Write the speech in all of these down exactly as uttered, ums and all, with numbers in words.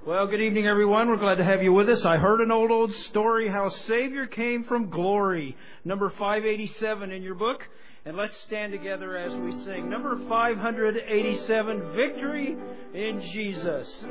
Well, good evening, everyone. We're glad to have you with us. I heard an old, old story how Savior came from glory. Number five eighty-seven in your book. And let's stand together as we sing. Number five eighty-seven, Victory in Jesus.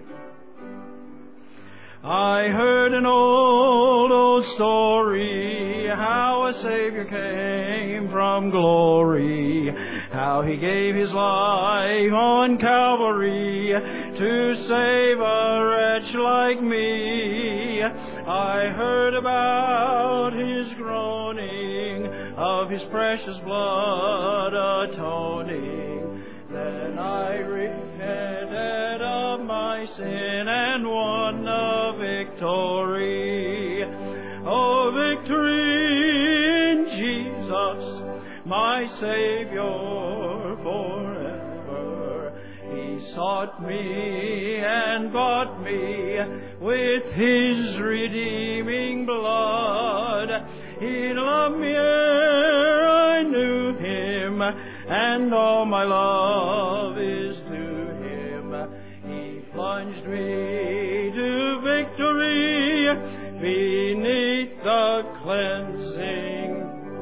I heard an old, old story, how a Savior came from glory, how He gave His life on Calvary to save a wretch like me. I heard about His groaning, of His precious blood atoning. Then I repented of my sin and won a victory. Oh, victory in Jesus, my Savior forever. He sought me and bought me with His redeeming blood. He loved me ere I knew Him, and all my love is to Him. He plunged me to victory beneath the cleansing.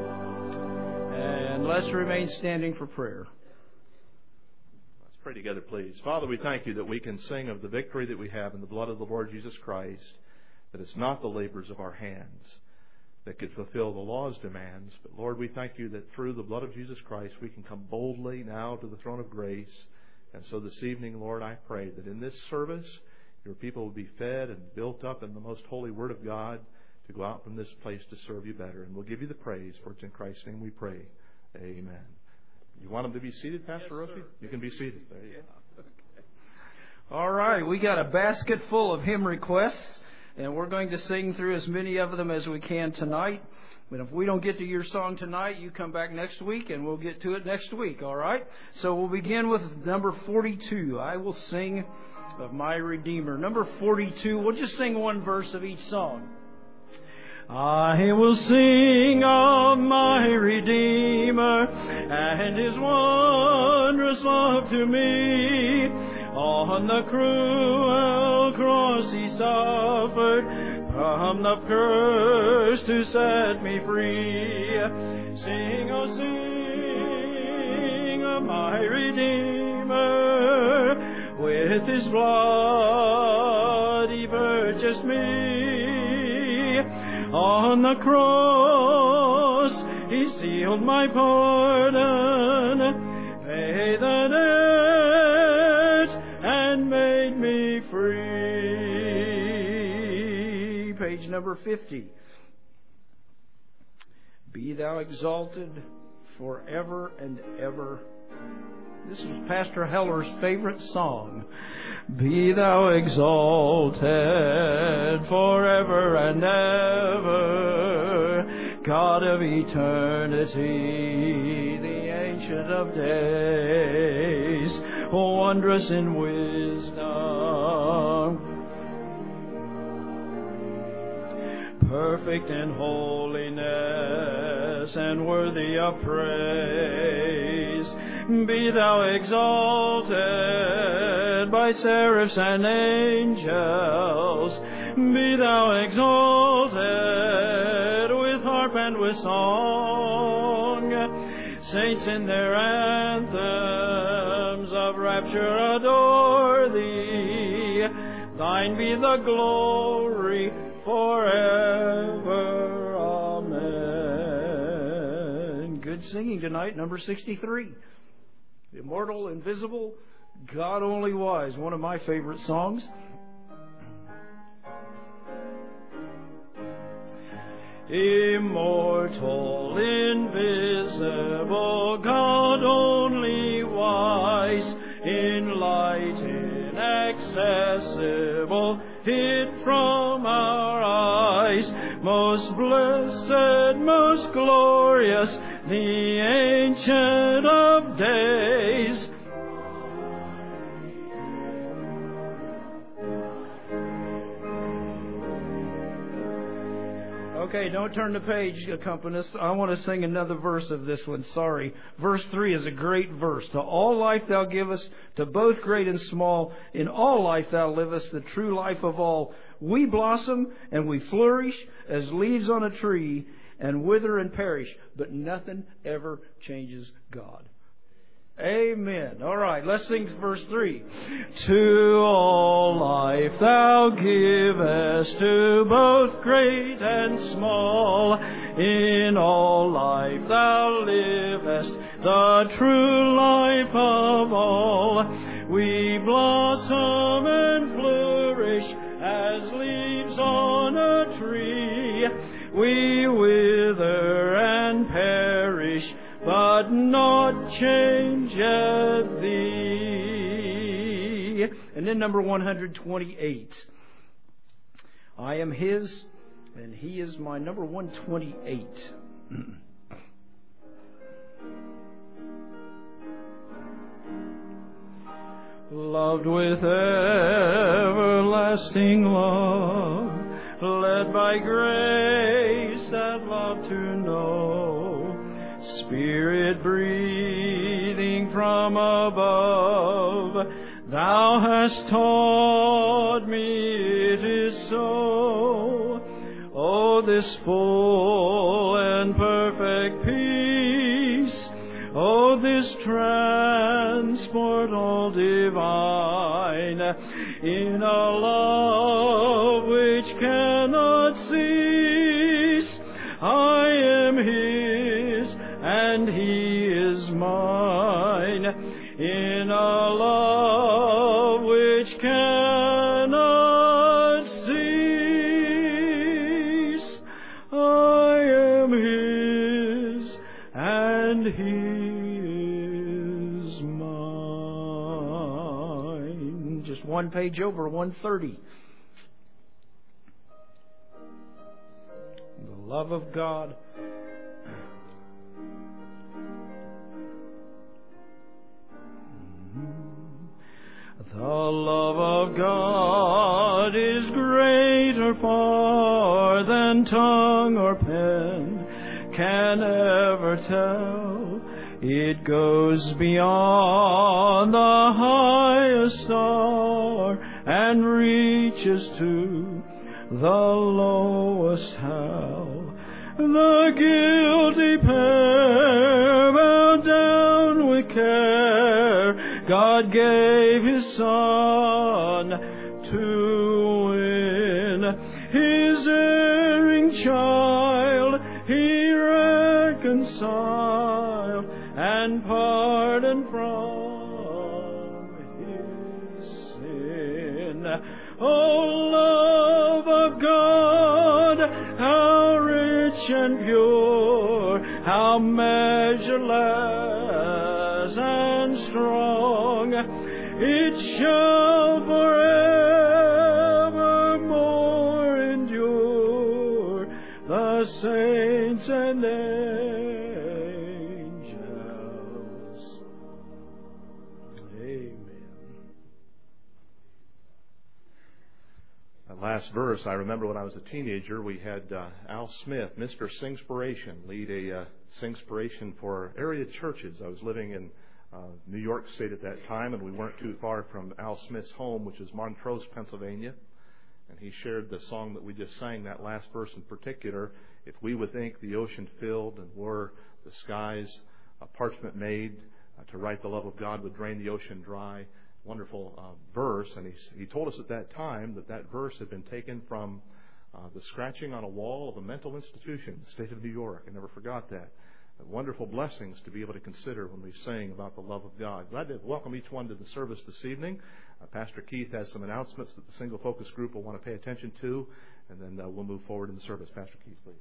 And let's remain standing for prayer. Let's pray together, please. Father, we thank You that we can sing of the victory that we have in the blood of the Lord Jesus Christ, that it's not the labors of our hands that could fulfill the law's demands. But Lord, we thank You that through the blood of Jesus Christ we can come boldly now to the throne of grace. And so this evening, Lord, I pray that in this service Your people will be fed and built up in the most holy Word of God to go out from this place to serve You better. And we'll give You the praise, for it's in Christ's name we pray. Amen. You want them to be seated, Pastor Yes, Rosie? sir. You can be seated. There you Yeah. go. Okay. All right, we got a basket full of hymn requests, and we're going to sing through as many of them as we can tonight. But if we don't get to your song tonight, you come back next week, and we'll get to it next week, all right? So we'll begin with number forty-two, I Will Sing of My Redeemer. Number forty-two, we'll just sing one verse of each song. I will sing of my Redeemer and His wondrous love to me. On the cruel cross He suffered from the curse to set me free. Sing, oh sing of my Redeemer, with His blood He purchased me. On the cross He sealed my pardon, paid the debt, and made me free. Page number fifty. Be Thou exalted forever and ever. This is Pastor Heller's favorite song. Be Thou exalted forever and ever, God of eternity, the Ancient of Days, wondrous in wisdom, perfect in holiness, and worthy of praise. Be Thou exalted by seraphs and angels. Be Thou exalted with harp and with song. Saints in their anthems of rapture adore Thee. Thine be the glory forever. Amen. Good singing tonight, number sixty-three. Immortal, invisible, God only wise. One of my favorite songs. Immortal, invisible, God only wise, in light inaccessible, hid from our eyes, most blessed, most glorious, the Ancient of Days. Okay, don't turn the page, accompanists. I want to sing another verse of this one. Sorry. Verse three is a great verse. To all life thou givest, to both great and small, in all life thou livest, the true life of all. We blossom and we flourish as leaves on a tree, and wither and perish, but nothing ever changes God. Amen. All right, let's sing verse three. To all life thou givest, to both great and small. In all life thou livest, the true life of all. We blossom and flourish as leaves on a tree. We wither and perish, but not changeth thee. And then number one hundred twenty-eight. I am His, and He is my. Number one twenty-eight. Loved with everlasting love, led by grace that love to know, Spirit breathing from above, Thou hast taught me it is so. Oh, this full and perfect peace, oh, this transport all divine, in a love which cannot cease. I am His, and He is mine, in a love which cannot cease. I am His, and He is mine. Just one page over, one thirty. The love of God. The love of God is greater far than tongue or pen can ever tell. It goes beyond the highest star and reaches to the lowest hell. The guilty pair bowed down with care. God gave His Son to win His erring child. He reconciled and pardoned from his sin. Oh, love of God, how rich and pure, how measureless and strong, it shall forevermore endure. The saints and angels. Amen. That last verse, I remember when I was a teenager, we had uh, Al Smith, Mister Singspiration, lead a uh, Singspiration for area churches. I was living in uh, New York State at that time, and we weren't too far from Al Smith's home, which is Montrose, Pennsylvania. And he shared the song that we just sang, that last verse in particular. If we would think the ocean filled and were the skies a parchment made, uh, to write the love of God would drain the ocean dry. Wonderful uh, verse. And he, he told us at that time that that verse had been taken from uh, the scratching on a wall of a mental institution in the state of New York. I never forgot that. Uh, wonderful blessings to be able to consider when we sing about the love of God. Glad to welcome each one to the service this evening. Uh, Pastor Keith has some announcements that the single focus group will want to pay attention to, and then uh, we'll move forward in the service. Pastor Keith, please.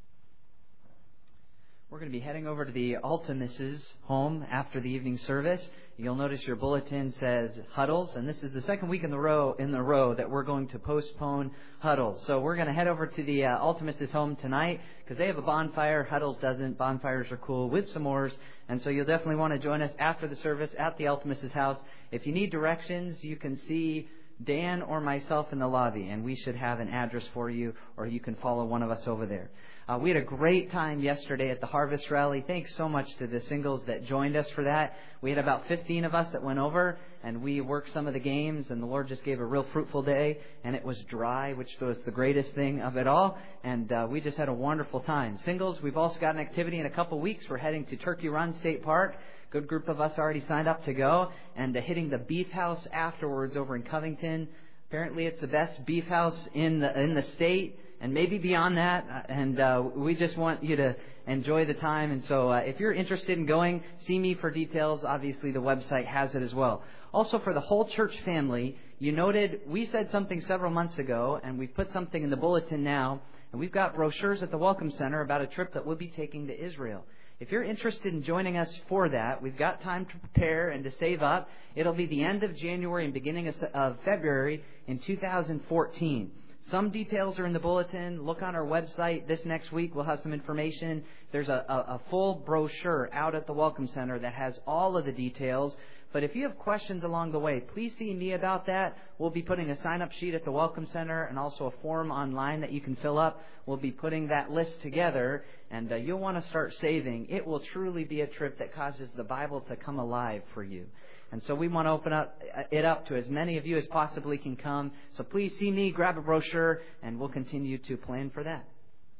We're going to be heading over to the Altimus's home after the evening service. You'll notice your bulletin says huddles, and this is the second week in the row in the row that we're going to postpone huddles. So we're going to head over to the uh, Altimus's home tonight because they have a bonfire. Huddles doesn't. Bonfires are cool with s'mores, and so you'll definitely want to join us after the service at the Altimus's house. If you need directions, you can see Dan or myself in the lobby, and we should have an address for you, or you can follow one of us over there. Uh, we had a great time yesterday at the Harvest Rally. Thanks so much to the singles that joined us for that. We had about fifteen of us that went over, and we worked some of the games, and the Lord just gave a real fruitful day, and it was dry, which was the greatest thing of it all, and uh, we just had a wonderful time. Singles, we've also got an activity in a couple weeks. We're heading to Turkey Run State Park. Good group of us already signed up to go, and uh, hitting the Beef House afterwards over in Covington. Apparently it's the best beef house in the in the state, and maybe beyond that, and uh, we just want you to enjoy the time. And so uh, if you're interested in going, see me for details. Obviously, the website has it as well. Also, for the whole church family, you noted we said something several months ago, and we've put something in the bulletin now, and we've got brochures at the Welcome Center about a trip that we'll be taking to Israel. If you're interested in joining us for that, we've got time to prepare and to save up. It'll be the end of January and beginning of, of February in two thousand fourteen. Some details are in the bulletin. Look on our website. This next week we'll have some information. There's a, a, a full brochure out at the Welcome Center that has all of the details. But if you have questions along the way, please see me about that. We'll be putting a sign-up sheet at the Welcome Center and also a form online that you can fill up. We'll be putting that list together, and uh, you'll want to start saving. It will truly be a trip that causes the Bible to come alive for you. And so we want to open up it up to as many of you as possibly can come. So please see me, grab a brochure, and we'll continue to plan for that.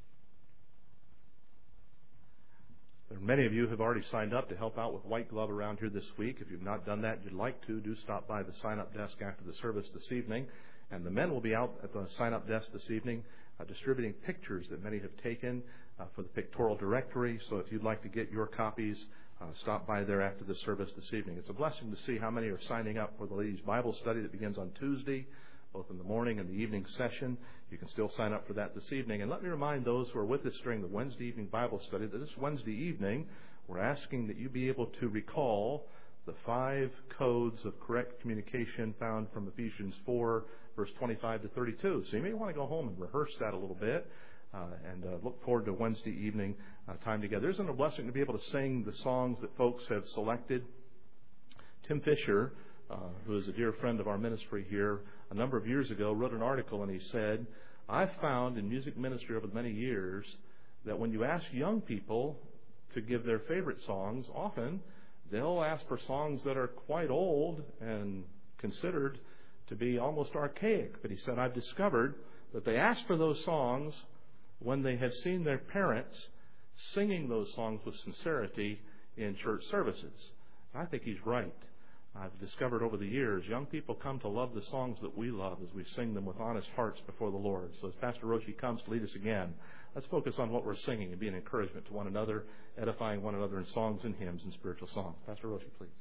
There are many of you who have already signed up to help out with White Glove around here this week. If you've not done that and you'd like to, do stop by the sign-up desk after the service this evening. And the men will be out at the sign-up desk this evening uh, distributing pictures that many have taken uh, for the pictorial directory. So if you'd like to get your copies, uh, stop by there after the service this evening. It's a blessing to see how many are signing up for the ladies' Bible study that begins on Tuesday, both in the morning and the evening session. You can still sign up for that this evening. And let me remind those who are with us during the Wednesday evening Bible study that this Wednesday evening, we're asking that you be able to recall the five codes of correct communication found from Ephesians four, verse twenty-five to thirty-two. So you may want to go home and rehearse that a little bit uh, and uh, look forward to Wednesday evening uh, time together. Isn't it a blessing to be able to sing the songs that folks have selected? Tim Fisher, uh, who is a dear friend of our ministry here, a number of years ago wrote an article, and he said, I've found in music ministry over many years that when you ask young people to give their favorite songs, often they'll ask for songs that are quite old and considered to be almost archaic. But he said, I've discovered that they ask for those songs when they have seen their parents singing those songs with sincerity in church services. I think he's right. I've discovered over the years, young people come to love the songs that we love as we sing them with honest hearts before the Lord. So as Pastor Roshi comes to lead us again, let's focus on what we're singing and be an encouragement to one another, edifying one another in songs and hymns and spiritual songs. Pastor Roshi, please.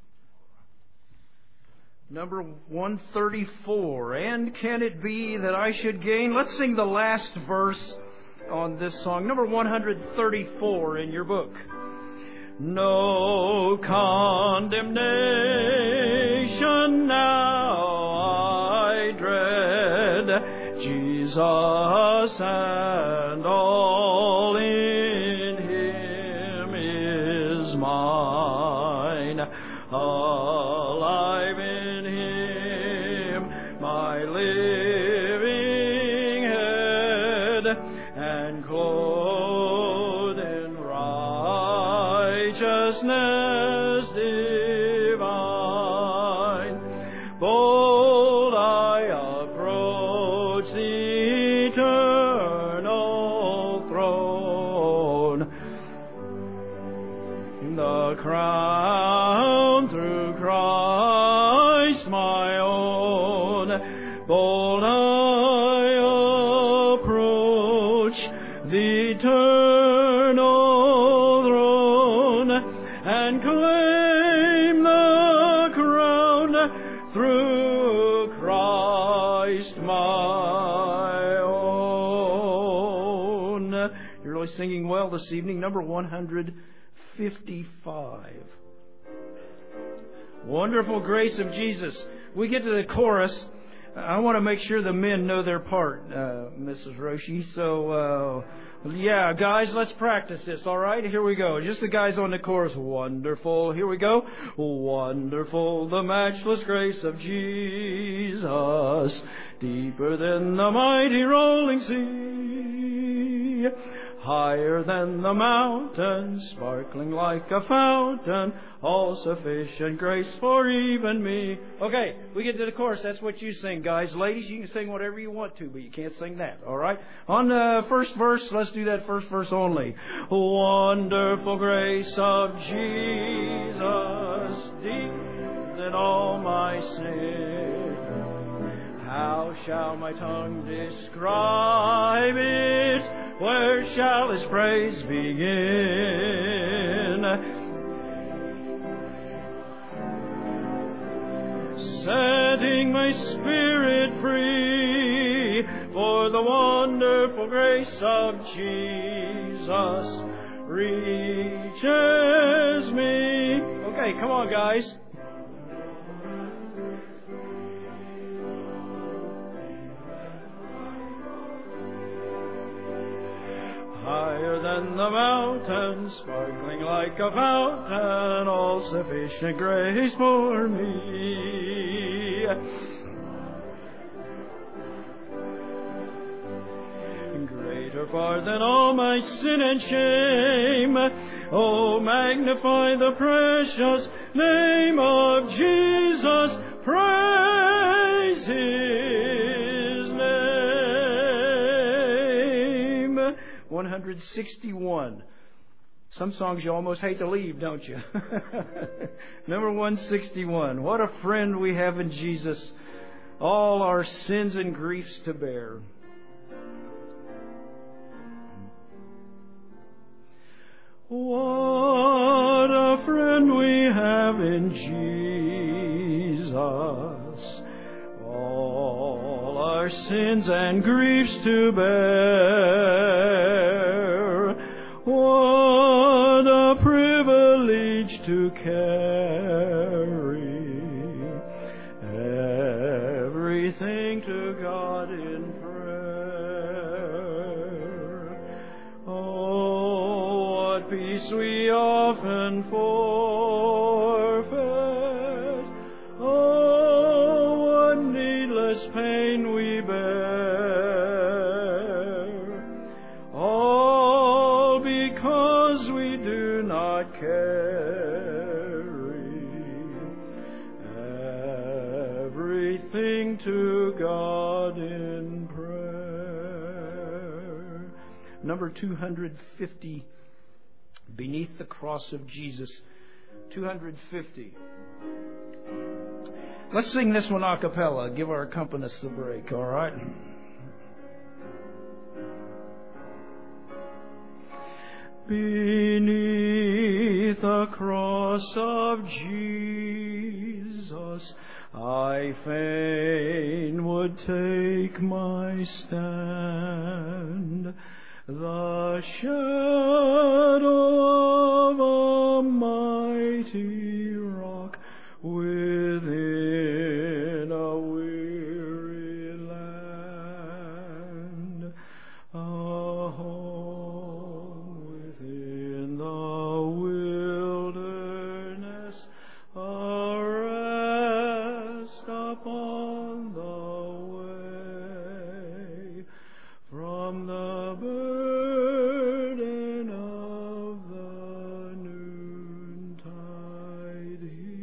Number one thirty-four, and can it be that I should gain? Let's sing the last verse on this song. Number one thirty-four in your book. No condemnation now I dread, Jesus and all in Him is mine. Alive in Him, my living head, and clothed in righteousness divine. Bold I approach the eternal throne. The crown through Christ my own. Bold I approach the eternal throne and claim the crown through Christ my own. You're really singing well this evening. Number one fifty-five. Wonderful grace of Jesus. We get to the chorus. I want to make sure the men know their part, uh, Missus Roshi. So, uh, yeah, guys, let's practice this, all right? Here we go. Just the guys on the chorus. Wonderful. Here we go. Wonderful, the matchless grace of Jesus. Jesus, deeper than the mighty rolling sea, higher than the mountains, sparkling like a fountain, all-sufficient grace for even me. Okay, we get to the chorus. That's what you sing, guys. Ladies, you can sing whatever you want to, but you can't sing that, all right? On the first verse, let's do that first verse only. Wonderful grace of Jesus, deep than all my sin. How shall my tongue describe it? Where shall His praise begin? Setting my spirit free for the wonderful grace of Jesus reaches me. Okay, come on, guys. Higher than the mountains, sparkling like a fountain, all sufficient grace for me. Greater far than all my sin and shame, oh, magnify the precious name of Jesus, praise His name. one hundred sixty-one. Some songs you almost hate to leave, don't you? Number one sixty-one. What a friend we have in Jesus, all our sins and griefs to bear. What a friend we have in Jesus, all our sins and griefs to bear. What a privilege to carry everything to God in prayer. Oh, what peace we often forfeit. Oh, what needless pain we bear. All because we do not carry everything to God in prayer. Number two hundred fifty. Beneath the cross of Jesus. two hundred fifty. Let's sing this one a cappella. Give our accompanist a break, all right? Beneath the cross of Jesus, I fain would take my stand. The shadow of a mighty rock within a weary land, a home within the wilderness, a rest upon the way from the burden of the noontide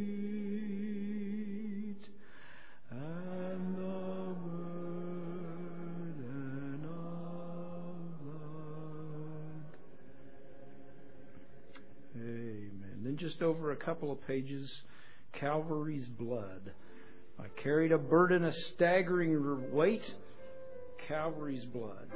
heat and the burden of the... Amen. Then just over a couple of pages, Calvary's blood. I carried a burden, a staggering weight, Calvary's blood.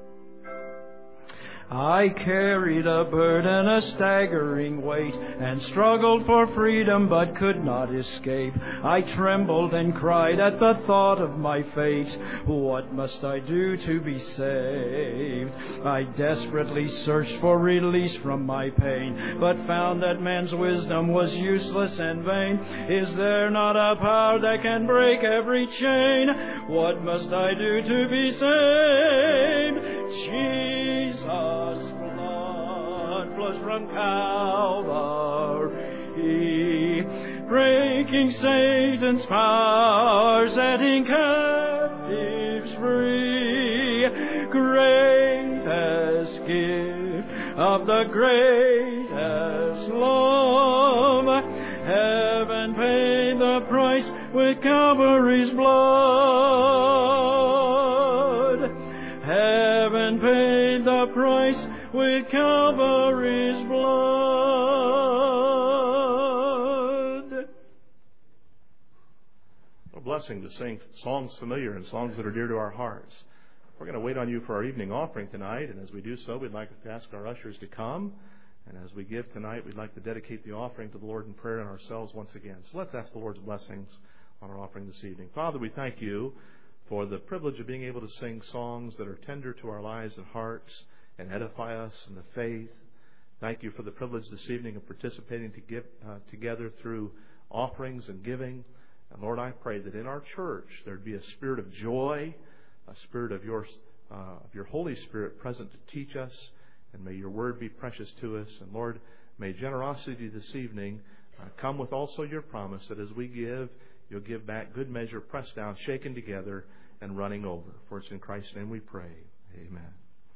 I carried a burden, a staggering weight, and struggled for freedom but could not escape. I trembled and cried at the thought of my fate. What must I do to be saved? I desperately searched for release from my pain, but found that man's wisdom was useless and vain. Is there not a power that can break every chain? What must I do to be saved? Jesus' blood flows from Calvary, breaking Satan's power, setting Calvary free. Greatest gift of the greatest love, heaven paid the price with Calvary's blood. Heaven paid the price with Calvary's blood. A blessing to sing songs familiar and songs that are dear to our hearts. We're going to wait on you for our evening offering tonight, and as we do so, we'd like to ask our ushers to come. And as we give tonight, we'd like to dedicate the offering to the Lord in prayer and ourselves once again. So let's ask the Lord's blessings on our offering this evening. Father, we thank you for the privilege of being able to sing songs that are tender to our lives and hearts and edify us in the faith. Thank you for the privilege this evening of participating to give, uh, together through offerings and giving. And Lord, I pray that in our church there'd be a spirit of joy, a spirit of your, uh, of your Holy Spirit present to teach us. And may your word be precious to us. And Lord, may generosity this evening uh, come with also your promise that as we give, you'll give back good measure, pressed down, shaken together, and running over. For it's in Christ's name we pray. Amen.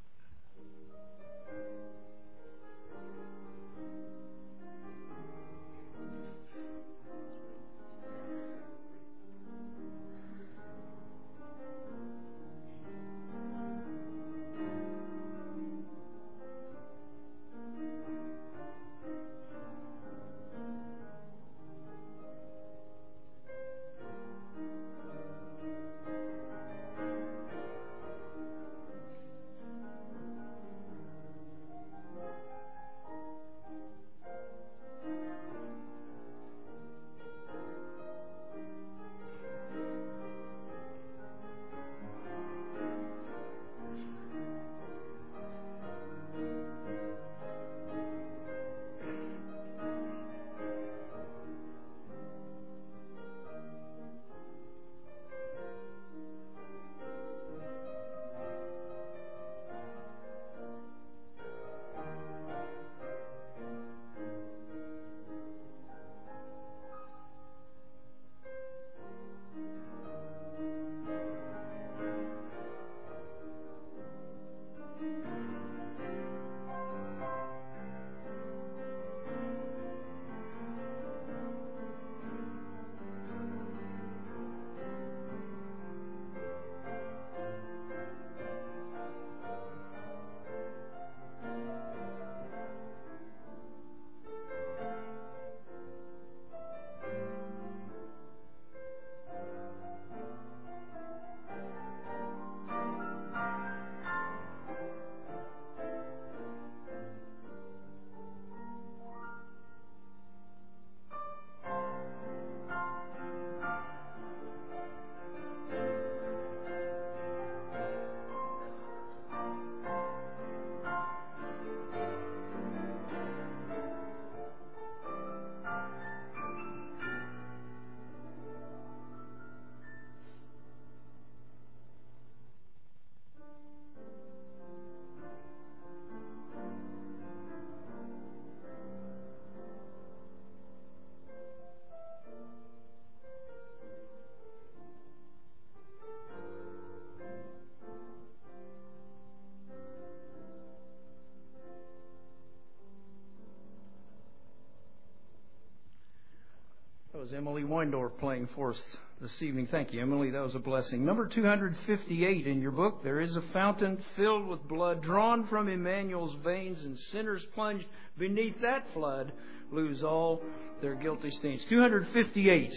That was Emily Weindorf playing for us this evening. Thank you, Emily. That was a blessing. Number two hundred fifty-eight in your book. There is a fountain filled with blood drawn from Emmanuel's veins, and sinners plunged beneath that flood lose all their guilty stains. two hundred fifty-eight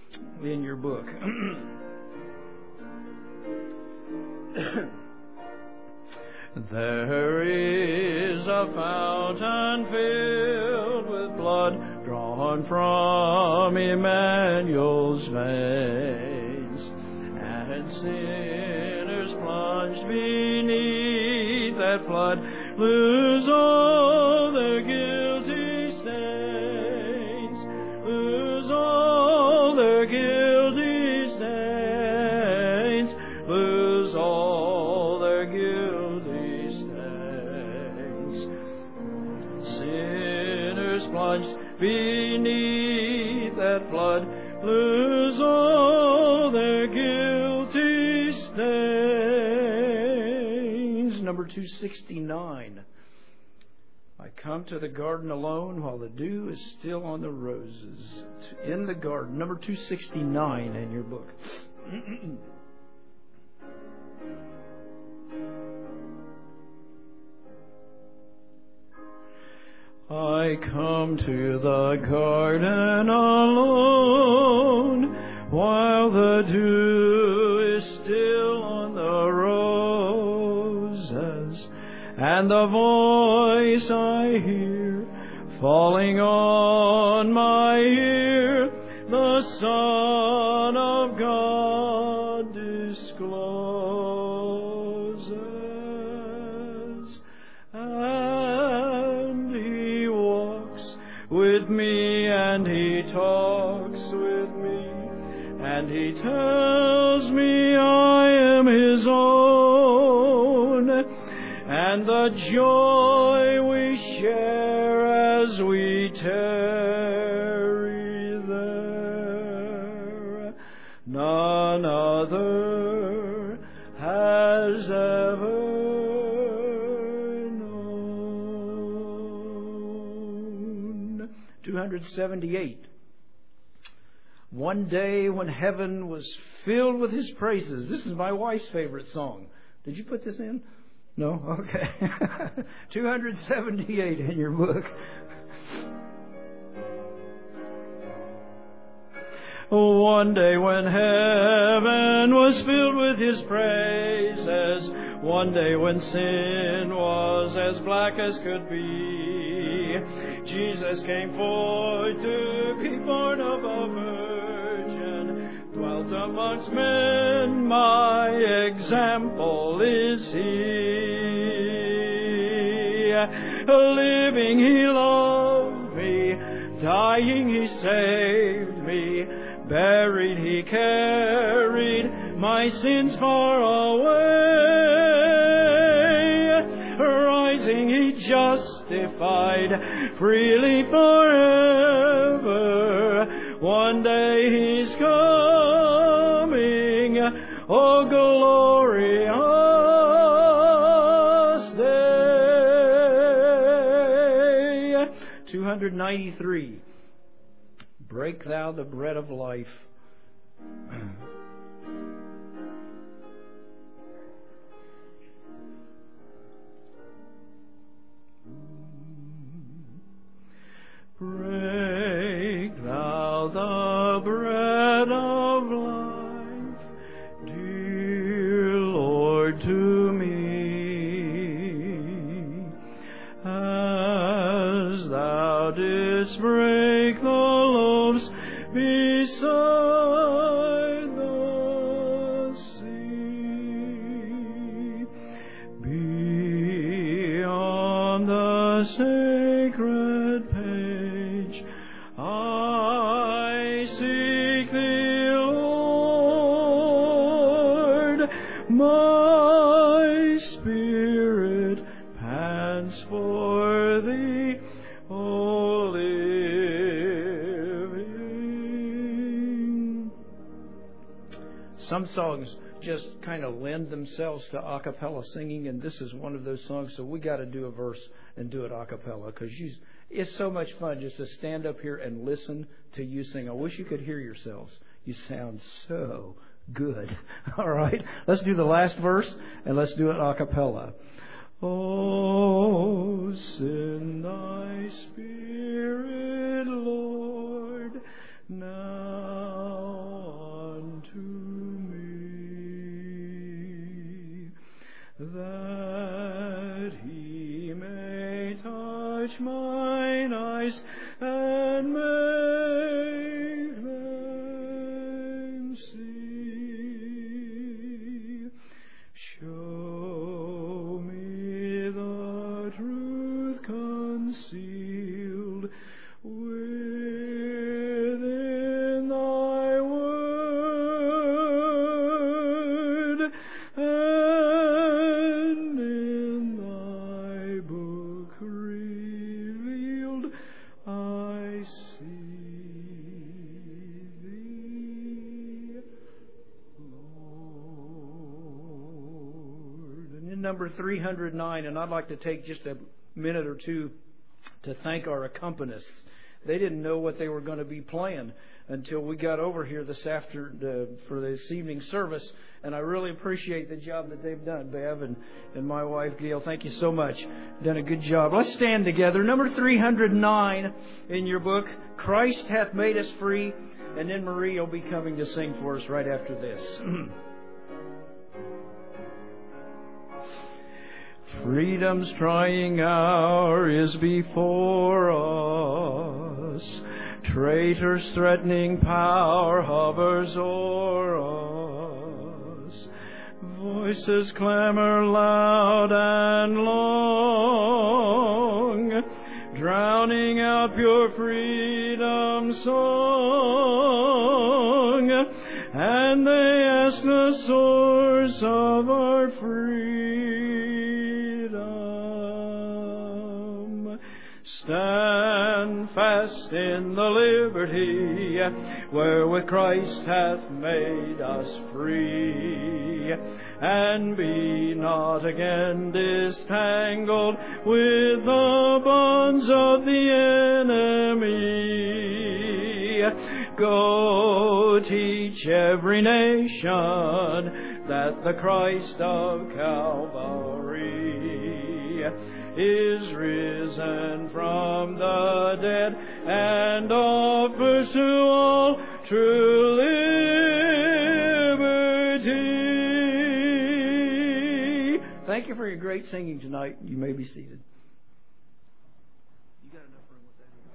in your book. There is a fountain filled with blood drawn from Emmanuel's veins, and sinners plunged beneath that flood lose all their guilty stains, lose all their guilty stains, lose all their guilty stains. Sinners plunged beneath that flood lose all their guilty stains. number two sixty-nine. I come to the garden alone while the dew is still on the roses. In the garden, number two sixty-nine in your book. I come to the garden alone while the dew is still on the roses, and the voice I hear falling on my ear, the Son of God discloses, and He walks with me, and He talks with me, and He tells me I am His own, and the joy we share as we tarry there, none other has ever known. two seventy-eight. One day when heaven was filled with His praises. This is my wife's favorite song. Did you put this in? No? Okay. two seventy-eight in your book. One day when heaven was filled with His praises, one day when sin was as black as could be, Jesus came forth to be born of a virgin, dwelt amongst men, my example is He. Living He loved me, dying He saved me, buried He carried my sins far away, rising He justified freely forever. One day He's coming, oh glorious day. two ninety-three. Break thou the bread of life. Break thou the bread of life, dear Lord, to me, as thou didst break the loaves beside the sea, beyond the sacred page, I seek Thee, Lord. My spirit pants for Thee, O living. Some songs just kind of lend themselves to a cappella singing, and this is one of those songs, so we got to do a verse and do it a cappella, because it's so much fun just to stand up here and listen to you sing. I wish you could hear yourselves. You sound so good. All right, let's do the last verse, and let's do it a cappella. Oh, send Thy Spirit, Lord, now unto me, that He may touch mine eyes and make them see. Show me the truth concealed within Thy word, and in Thy book revealed I see Thee, Lord. number three hundred nine, and I'd like to take just a minute or two to thank our accompanists. They didn't know what they were going to be playing until we got over here this after uh, for this evening service, and I really appreciate the job that they've done. Bev and, and my wife Gail, thank you so much. Done a good job. Let's stand together. Number three hundred nine in your book, Christ Hath Made Us Free, and then Marie will be coming to sing for us right after this. Freedom's trying hour is before us. Traitors' threatening power hovers o'er us. Voices clamor loud and long, drowning out pure freedom's song. And they ask the source of our freedom. Stand fast in the liberty wherewith Christ hath made us free, and be not again disentangled with the bonds of the enemy. Go teach every nation that the Christ of Calvary is risen from the dead and offers to all true liberty. Thank you for your great singing tonight. You may be seated. You got enough room with that here?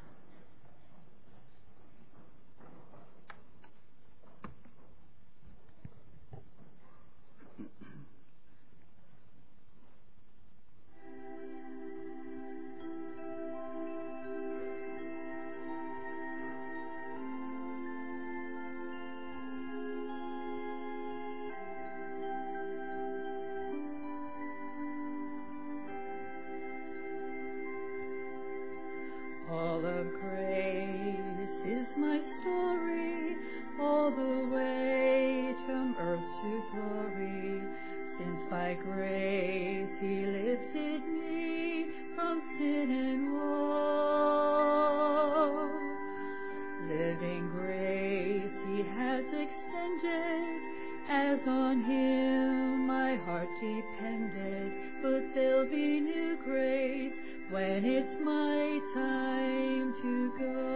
All of grace is my story, all the way from earth to glory. Since by grace He lifted me from sin and woe. Living grace He has extended, as on Him my heart depended. But there'll be new grace when it's my time to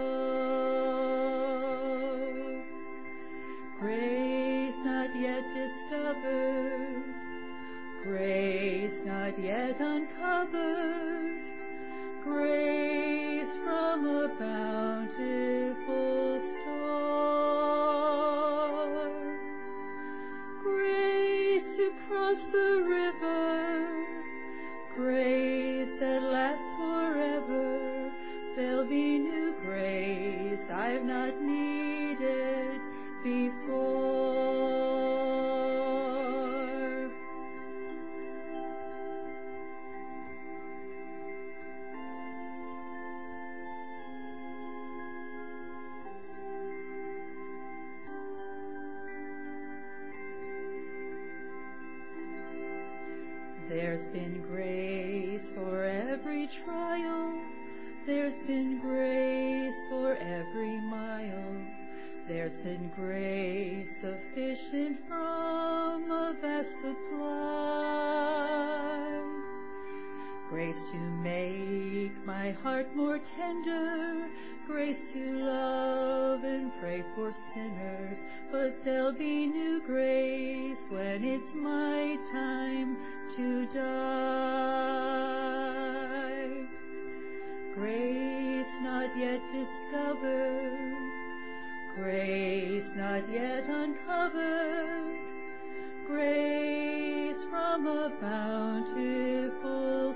go. Grace not yet discovered, grace not yet uncovered, grace from a bountiful store. Grace to cross the river, grace that lasts forever. There'll be new grace I've not needed before. There's been grace for every trial, there's been grace for every mile, there's been grace sufficient from a vast supply. Grace to make my heart more tender, grace to love and pray for sinners. But there'll be new grace when it's my time to die. Grace not yet discovered, grace not yet uncovered, grace from a bountiful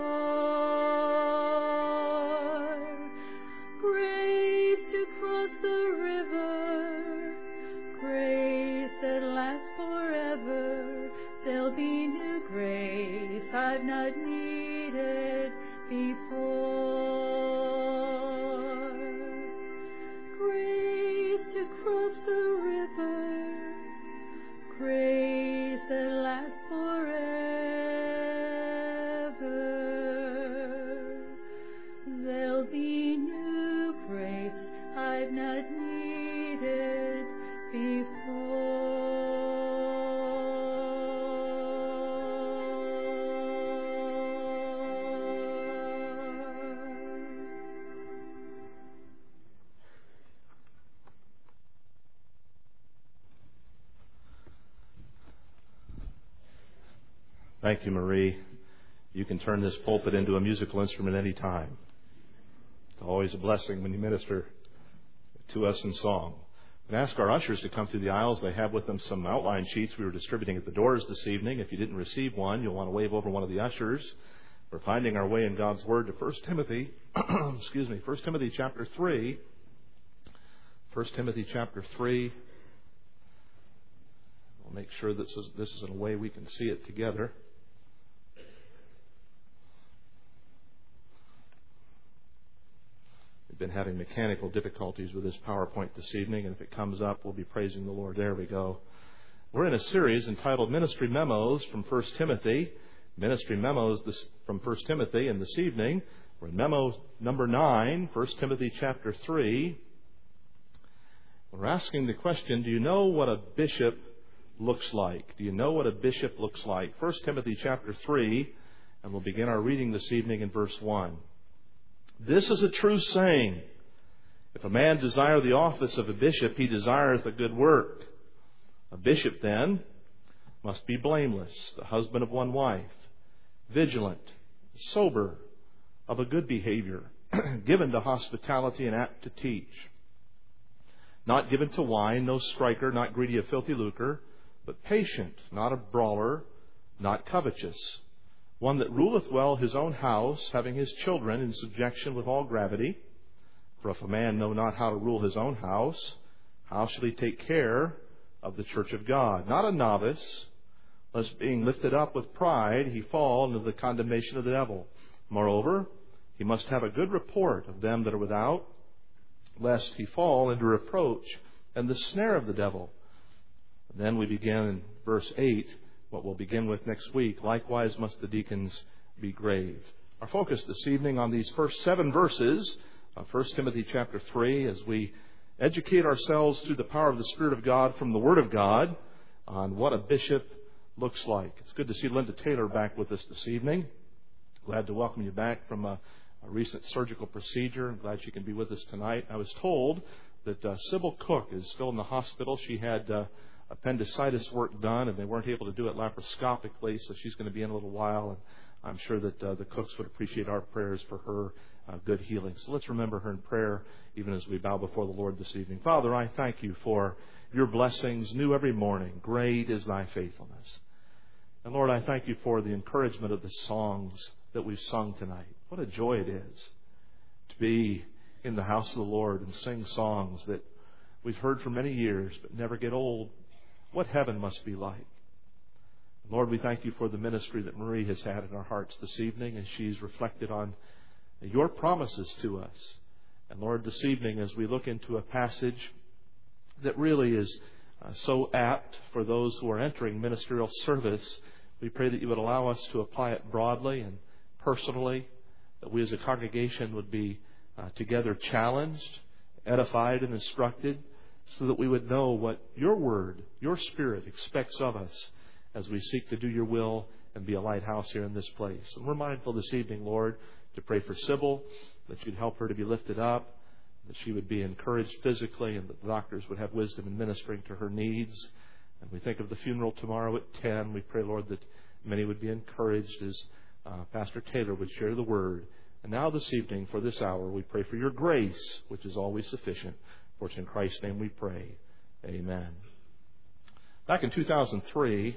store. Grace to cross the river, grace that lasts forever. There'll be new grace I've not needed before. Grace to cross the river, grace that lasts forever. Thank you, Marie. You can turn this pulpit into a musical instrument any time. It's always a blessing when you minister to us in song. And ask our ushers to come through the aisles. They have with them some outline sheets we were distributing at the doors this evening. If you didn't receive one, you'll want to wave over one of the ushers. We're finding our way in God's Word to First Timothy. excuse me, First Timothy chapter three. First Timothy chapter three. We'll make sure that this is, this is in a way we can see it together. We've been having mechanical difficulties with this PowerPoint this evening, and if it comes up, we'll be praising the Lord. There we go. We're in a series entitled Ministry Memos from First Timothy. Ministry Memos this, from First Timothy, and this evening we're in memo number nine, First Timothy chapter three. We're asking the question, do you know what a bishop looks like? Do you know what a bishop looks like? First Timothy chapter three, and we'll begin our reading this evening in verse one. This is a true saying. If a man desire the office of a bishop, he desireth a good work. A bishop, then, must be blameless, the husband of one wife, vigilant, sober, of a good behavior, given to hospitality and apt to teach. Not given to wine, no striker, not greedy of filthy lucre, but patient, not a brawler, not covetous. One that ruleth well his own house, having his children in subjection with all gravity. For if a man know not how to rule his own house, how shall he take care of the church of God? Not a novice, lest being lifted up with pride, he fall into the condemnation of the devil. Moreover, he must have a good report of them that are without, lest he fall into reproach and the snare of the devil. And then we begin in verse eight, what we'll begin with next week. Likewise must the deacons be grave. Our focus this evening on these first seven verses of First Timothy chapter three, as we educate ourselves through the power of the Spirit of God from the Word of God on what a bishop looks like. It's good to see Linda Taylor back with us this evening. Glad to welcome you back from a, a recent surgical procedure. I'm glad she can be with us tonight. I was told that uh, Sybil Cook is still in the hospital. She had uh, appendicitis work done, and they weren't able to do it laparoscopically, so she's going to be in a little while. And I'm sure that uh, the Cooks would appreciate our prayers for her uh, good healing. So let's remember her in prayer, even as we bow before the Lord this evening. Father, I thank you for your blessings new every morning. Great is thy faithfulness. And Lord, I thank you for the encouragement of the songs that we've sung tonight. What a joy it is to be in the house of the Lord and sing songs that we've heard for many years but never get old. What heaven must be like. Lord, we thank you for the ministry that Marie has had in our hearts this evening as she's reflected on your promises to us. And Lord, this evening as we look into a passage that really is uh, so apt for those who are entering ministerial service, we pray that you would allow us to apply it broadly and personally, that we as a congregation would be uh, together challenged, edified, and instructed, so that we would know what your Word, your Spirit expects of us as we seek to do your will and be a lighthouse here in this place. And we're mindful this evening, Lord, to pray for Sybil, that you'd help her to be lifted up, that she would be encouraged physically, and that the doctors would have wisdom in ministering to her needs. And we think of the funeral tomorrow at ten. We pray, Lord, that many would be encouraged as uh, Pastor Taylor would share the Word. And now this evening, for this hour, we pray for your grace, which is always sufficient. For it's in Christ's name we pray. Amen. Back in two thousand three,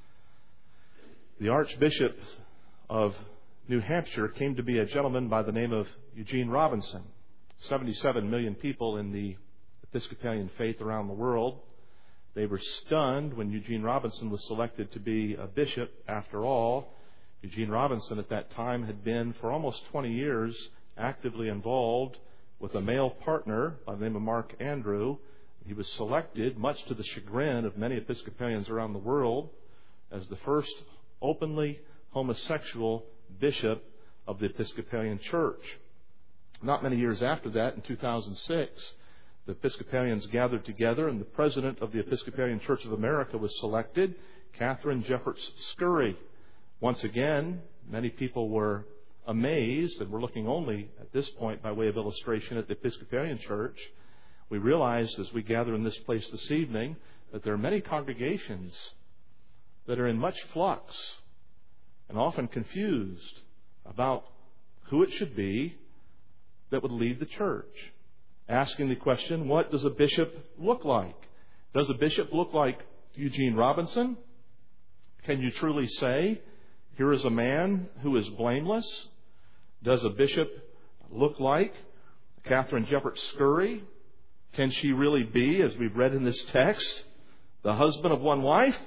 the Archbishop of New Hampshire came to be a gentleman by the name of Eugene Robinson. seventy-seven million people in the Episcopalian faith around the world. They were stunned when Eugene Robinson was selected to be a bishop. After all, Eugene Robinson at that time had been for almost twenty years actively involved with a male partner by the name of Mark Andrew. He was selected, much to the chagrin of many Episcopalians around the world, as the first openly homosexual bishop of the Episcopalian Church. Not many years after that, in two thousand six, the Episcopalians gathered together and the president of the Episcopalian Church of America was selected, Catherine Jefferts Scurry. Once again, many people were amazed, and we're looking only at this point by way of illustration at the Episcopalian Church. We realize as we gather in this place this evening that there are many congregations that are in much flux and often confused about who it should be that would lead the church. Asking the question, what does a bishop look like? Does a bishop look like Eugene Robinson? Can you truly say, here is a man who is blameless? Does a bishop look like Catherine Jefferts Scurry? Can she really be, as we've read in this text, the husband of one wife?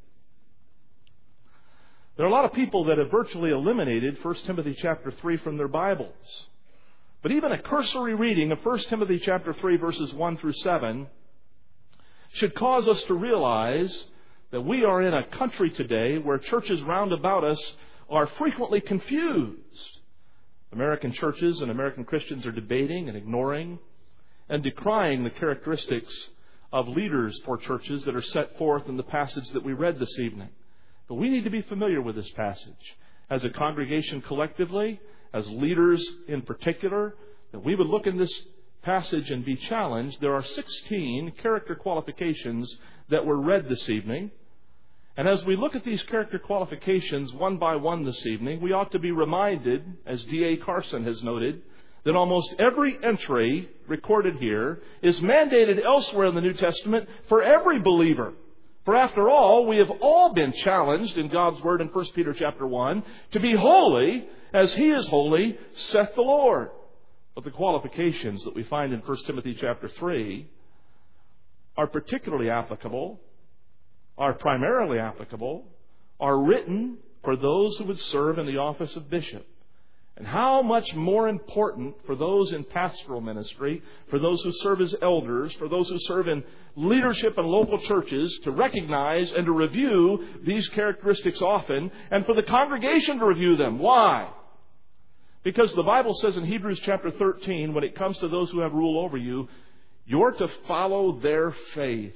There are a lot of people that have virtually eliminated First Timothy chapter three from their Bibles. But even a cursory reading of First Timothy chapter three, verses one through seven, should cause us to realize that we are in a country today where churches round about us are frequently confused. American churches and American Christians are debating and ignoring and decrying the characteristics of leaders for churches that are set forth in the passage that we read this evening. But we need to be familiar with this passage. As a congregation collectively, as leaders in particular, that we would look in this passage and be challenged. There are sixteen character qualifications that were read this evening. And as we look at these character qualifications one by one this evening, we ought to be reminded, as D A Carson has noted, that almost every entry recorded here is mandated elsewhere in the New Testament for every believer. For after all, we have all been challenged in God's Word in First Peter chapter one to be holy as He is holy, saith the Lord. But the qualifications that we find in First Timothy chapter three are particularly applicable, are primarily applicable, are written for those who would serve in the office of bishop. And how much more important for those in pastoral ministry, for those who serve as elders, for those who serve in leadership in local churches, to recognize and to review these characteristics often, and for the congregation to review them. Why? Because the Bible says in Hebrews chapter thirteen, when it comes to those who have rule over you, you're to follow their faith.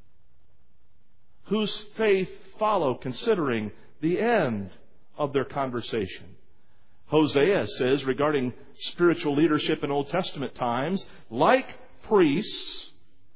Whose faith follow, considering the end of their conversation. Hosea says regarding spiritual leadership in Old Testament times, like priests,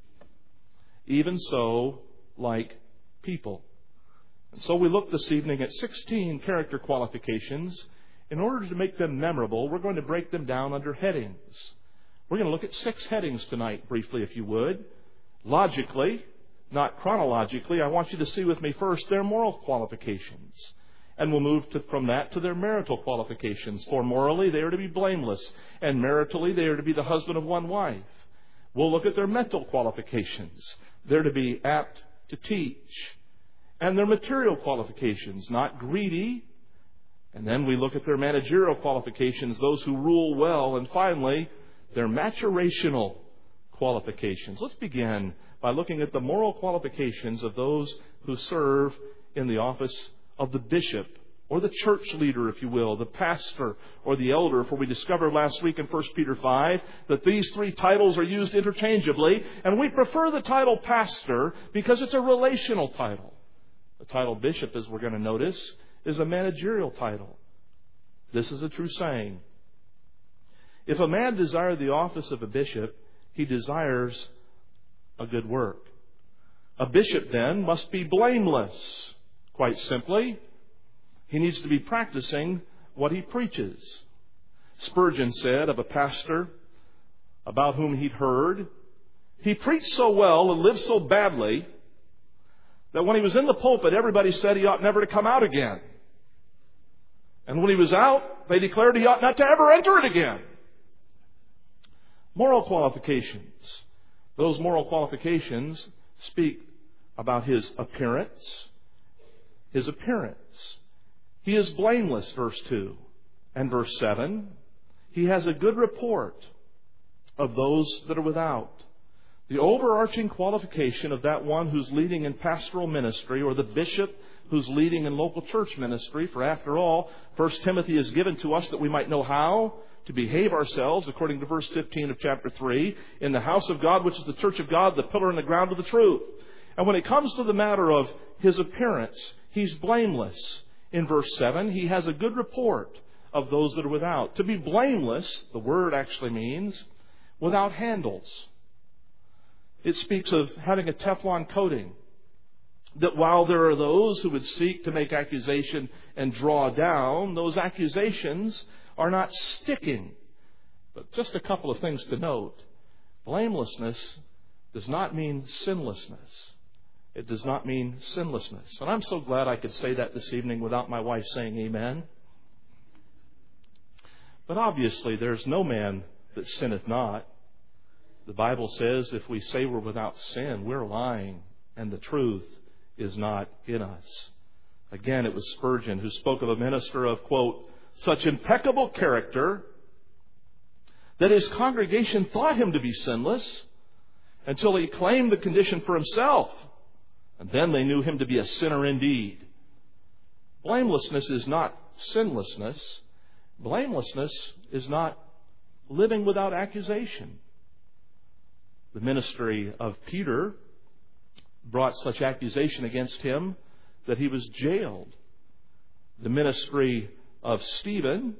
even so like people. And so we look this evening at sixteen character qualifications. In order to make them memorable, we're going to break them down under headings. We're going to look at six headings tonight, briefly, if you would. Logically, not chronologically, I want you to see with me first their moral qualifications. And we'll move to, from that to their marital qualifications. For morally, they are to be blameless. And maritally, they are to be the husband of one wife. We'll look at their mental qualifications. They're to be apt to teach. And their material qualifications, not greedy. And then we look at their managerial qualifications, those who rule well. And finally, their maturational qualifications. Let's begin by looking at the moral qualifications of those who serve in the office of the bishop, or the church leader, if you will, the pastor or the elder. For we discovered last week in First Peter five that these three titles are used interchangeably, and we prefer the title pastor because it's a relational title. The title bishop, as we're going to notice, is a managerial title. This is a true saying. If a man desire the office of a bishop, he desires a good work. A bishop, then, must be blameless. Quite simply, he needs to be practicing what he preaches. Spurgeon said of a pastor about whom he'd heard, he preached so well and lived so badly that when he was in the pulpit, everybody said he ought never to come out again. And when he was out, they declared he ought not to ever enter it again. Moral qualifications. Those moral qualifications speak about his appearance. His appearance. He is blameless, verse two. And verse seven, he has a good report of those that are without. The overarching qualification of that one who's leading in pastoral ministry, or the bishop who's leading in local church ministry, for after all, First Timothy is given to us that we might know how to behave ourselves, according to verse fifteen of chapter three, in the house of God, which is the church of God, the pillar and the ground of the truth. And when it comes to the matter of his appearance, he's blameless. In verse seven, he has a good report of those that are without. To be blameless, the word actually means without handles. It speaks of having a Teflon coating that while there are those who would seek to make accusation and draw down, those accusations are not sticking. But just a couple of things to note. Blamelessness does not mean sinlessness. It does not mean sinlessness. And I'm so glad I could say that this evening without my wife saying amen. But obviously there's no man that sinneth not. The Bible says if we say we're without sin, we're lying, and the truth is not in us. Again, it was Spurgeon who spoke of a minister of, quote, such impeccable character that his congregation thought him to be sinless until he claimed the condition for himself. And then they knew him to be a sinner indeed. Blamelessness is not sinlessness. Blamelessness is not living without accusation. The ministry of Peter brought such accusation against him that he was jailed. The ministry of Stephen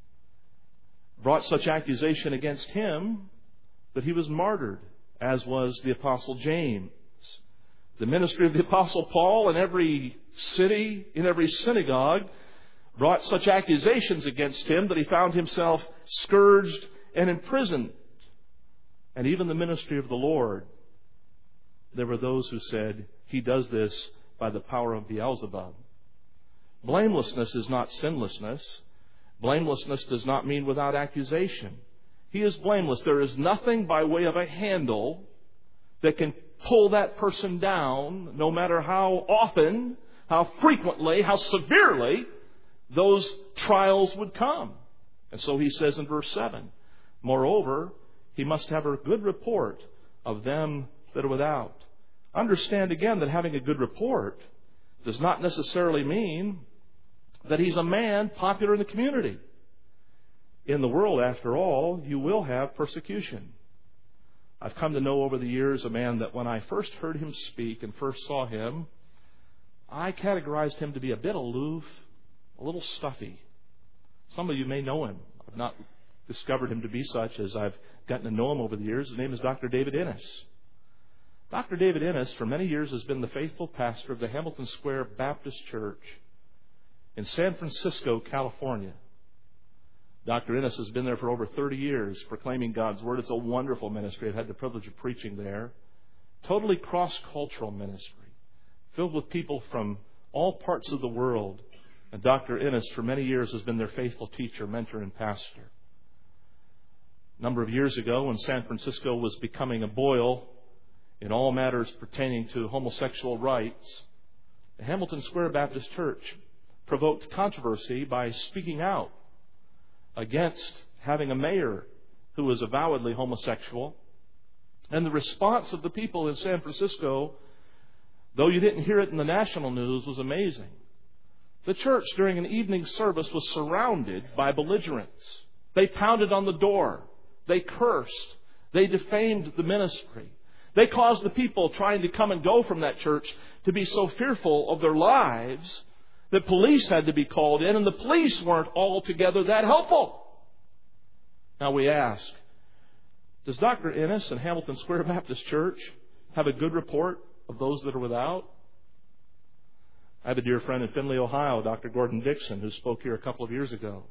brought such accusation against him that he was martyred, as was the Apostle James. The ministry of the Apostle Paul in every city, in every synagogue, brought such accusations against him that he found himself scourged and imprisoned. And even the ministry of the Lord, there were those who said, he does this by the power of Beelzebub. Blamelessness is not sinlessness. Blamelessness does not mean without accusation. He is blameless. There is nothing by way of a handle that can pull that person down, no matter how often, how frequently, how severely those trials would come. And so he says in verse seven, moreover, he must have a good report of them that are without. Understand again that having a good report does not necessarily mean that he's a man popular in the community. In the world, after all, you will have persecution. I've come to know over the years a man that when I first heard him speak and first saw him, I categorized him to be a bit aloof, a little stuffy. Some of you may know him. I've not discovered him to be such as I've gotten to know him over the years. His name is Doctor David Innes. Doctor David Innes, for many years, has been the faithful pastor of the Hamilton Square Baptist Church in San Francisco, California. Doctor Innes has been there for over thirty years, proclaiming God's Word. It's a wonderful ministry. I've had the privilege of preaching there. Totally cross-cultural ministry, filled with people from all parts of the world. And Doctor Innes, for many years, has been their faithful teacher, mentor, and pastor. A number of years ago, when San Francisco was becoming a boil in all matters pertaining to homosexual rights, the Hamilton Square Baptist Church provoked controversy by speaking out against having a mayor who was avowedly homosexual. And the response of the people in San Francisco, though you didn't hear it in the national news, was amazing. The church during an evening service was surrounded by belligerents. They pounded on the door. They cursed. They defamed the ministry. They caused the people trying to come and go from that church to be so fearful of their lives that police had to be called in, and the police weren't altogether that helpful. Now we ask, does Doctor Innes and Hamilton Square Baptist Church have a good report of those that are without? I have a dear friend in Findlay, Ohio, Doctor Gordon Dixon, who spoke here a couple of years ago.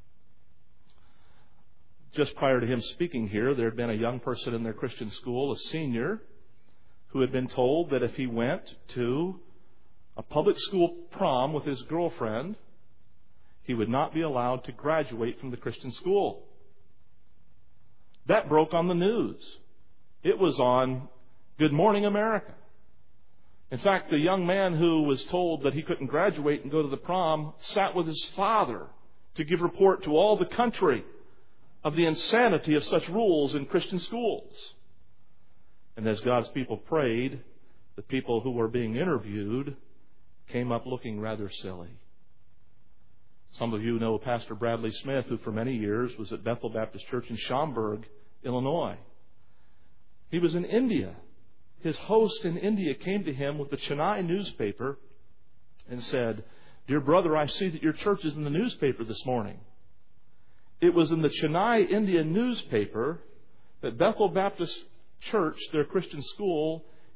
Just prior to him speaking here, there had been a young person in their Christian school, a senior, who had been told that if he went to a public school prom with his girlfriend, he would not be allowed to graduate from the Christian school. That broke on the news. It was on Good Morning America. In fact, the young man who was told that he couldn't graduate and go to the prom sat with his father to give report to all the country of the insanity of such rules in Christian schools. And as God's people prayed, the people who were being interviewed came up looking rather silly. Some of you know Pastor Bradley Smith, who for many years was at Bethel Baptist Church in Schaumburg, Illinois. He was in India. His host in India came to him with the Chennai newspaper and said, "Dear brother, I see that your church is in the newspaper this morning." It was in the Chennai, India newspaper that Bethel Baptist Church, their Christian school,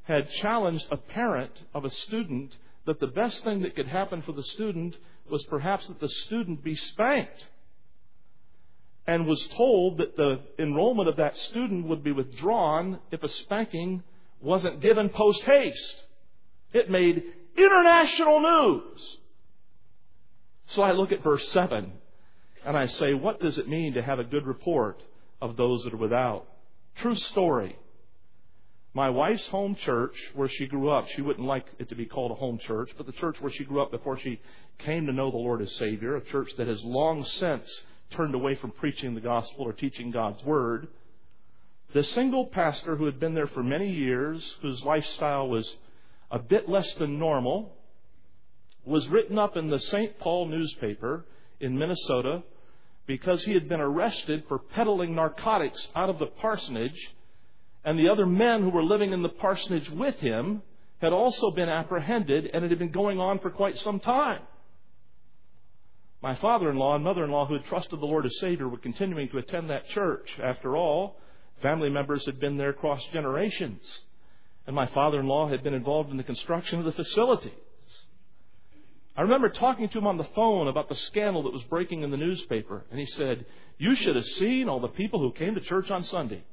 had challenged a parent of a student that the best thing that could happen for the student was perhaps that the student be spanked, and was told that the enrollment of that student would be withdrawn if a spanking wasn't given post haste. It made international news. So I look at verse seven and I say, what does it mean to have a good report of those that are without? True story. My wife's home church, where she grew up, she wouldn't like it to be called a home church, but the church where she grew up before she came to know the Lord as Savior, a church that has long since turned away from preaching the gospel or teaching God's Word. The single pastor who had been there for many years, whose lifestyle was a bit less than normal, was written up in the Saint Paul newspaper in Minnesota because he had been arrested for peddling narcotics out of the parsonage, and the other men who were living in the parsonage with him had also been apprehended, and it had been going on for quite some time. My father-in-law and mother-in-law, who had trusted the Lord as Savior, were continuing to attend that church. After all, family members had been there across generations, and my father-in-law had been involved in the construction of the facilities. I remember talking to him on the phone about the scandal that was breaking in the newspaper, and he said, "You should have seen all the people who came to church on Sunday."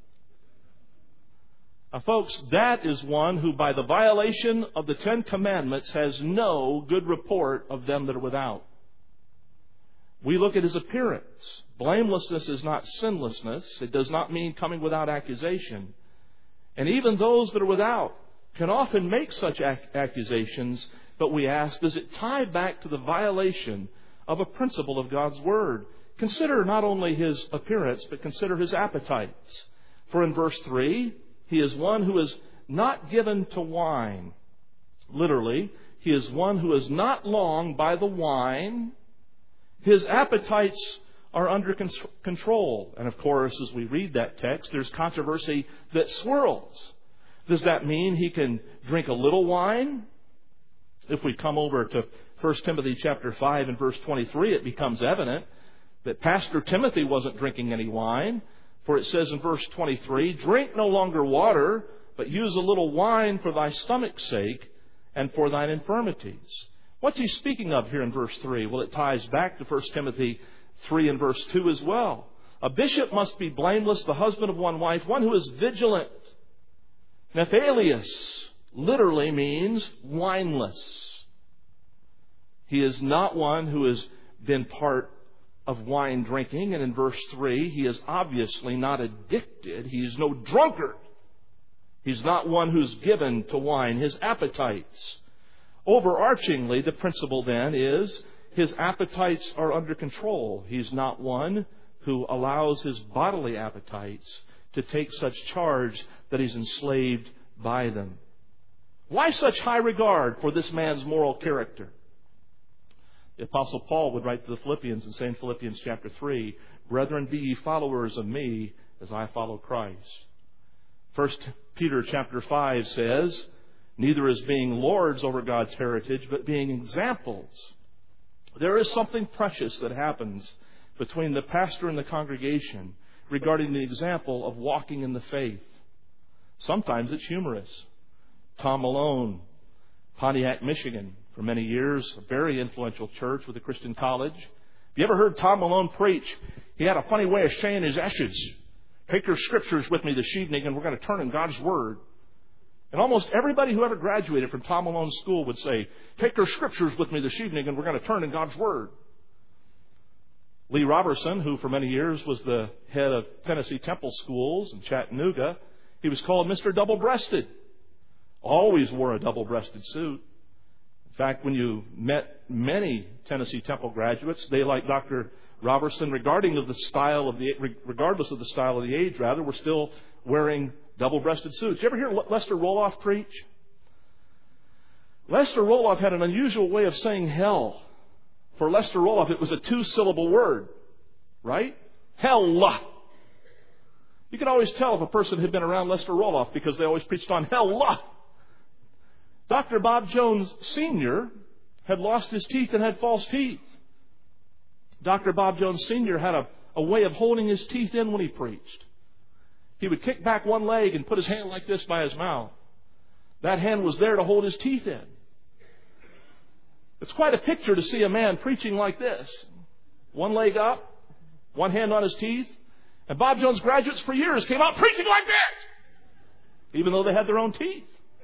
Now, folks, that is one who, by the violation of the Ten Commandments, has no good report of them that are without. We look at his appearance. Blamelessness is not sinlessness. It does not mean coming without accusation. And even those that are without can often make such ac- accusations, but we ask, does it tie back to the violation of a principle of God's Word? Consider not only his appearance, but consider his appetites. For in verse three, he is one who is not given to wine. Literally, he is one who is not long by the wine. His appetites are under control. And of course, as we read that text, there's controversy that swirls. Does that mean he can drink a little wine? If we come over to First Timothy chapter five and verse twenty-three, it becomes evident that Pastor Timothy wasn't drinking any wine. For it says in verse twenty-three, "Drink no longer water, but use a little wine for thy stomach's sake and for thine infirmities." What's he speaking of here in verse three? Well, it ties back to First Timothy three and verse two as well. A bishop must be blameless, the husband of one wife, one who is vigilant. Nephalius literally means wineless. He is not one who has been part of wine drinking. And in verse three, he is obviously not addicted. He's no drunkard. He's not one who's given to wine. His appetites. Overarchingly, the principle then is his appetites are under control. He's not one who allows his bodily appetites to take such charge that he's enslaved by them. Why such high regard for this man's moral character? The Apostle Paul would write to the Philippians and say in Philippians chapter three, "Brethren, be ye followers of me as I follow Christ." First Peter chapter five says, "Neither as being lords over God's heritage, but being examples." There is something precious that happens between the pastor and the congregation regarding the example of walking in the faith. Sometimes it's humorous. Tom Malone, Pontiac, Michigan, for many years, a very influential church with a Christian college. Have you ever heard Tom Malone preach? He had a funny way of saying his S's. "Take your scriptures with me this evening and we're going to turn in God's Word." And almost everybody who ever graduated from Tom Malone's school would say, "Take your scriptures with me this evening and we're going to turn in God's Word." Lee Robertson, who for many years was the head of Tennessee Temple Schools in Chattanooga, he was called Mister Double-Breasted. Always wore a double-breasted suit. In fact, when you met many Tennessee Temple graduates, they, like Doctor Robertson, regarding of the style of the, regardless of the style of the age, rather, were still wearing double-breasted suits. You ever hear Lester Roloff preach? Lester Roloff had an unusual way of saying hell. For Lester Roloff, it was a two-syllable word, right? Hell. You could always tell if a person had been around Lester Roloff because they always preached on hell. Doctor Bob Jones Senior had lost his teeth and had false teeth. Doctor Bob Jones Senior had a, a way of holding his teeth in when he preached. He would kick back one leg and put his hand like this by his mouth. That hand was there to hold his teeth in. It's quite a picture to see a man preaching like this. One leg up, one hand on his teeth. And Bob Jones graduates for years came out preaching like that, even though they had their own teeth.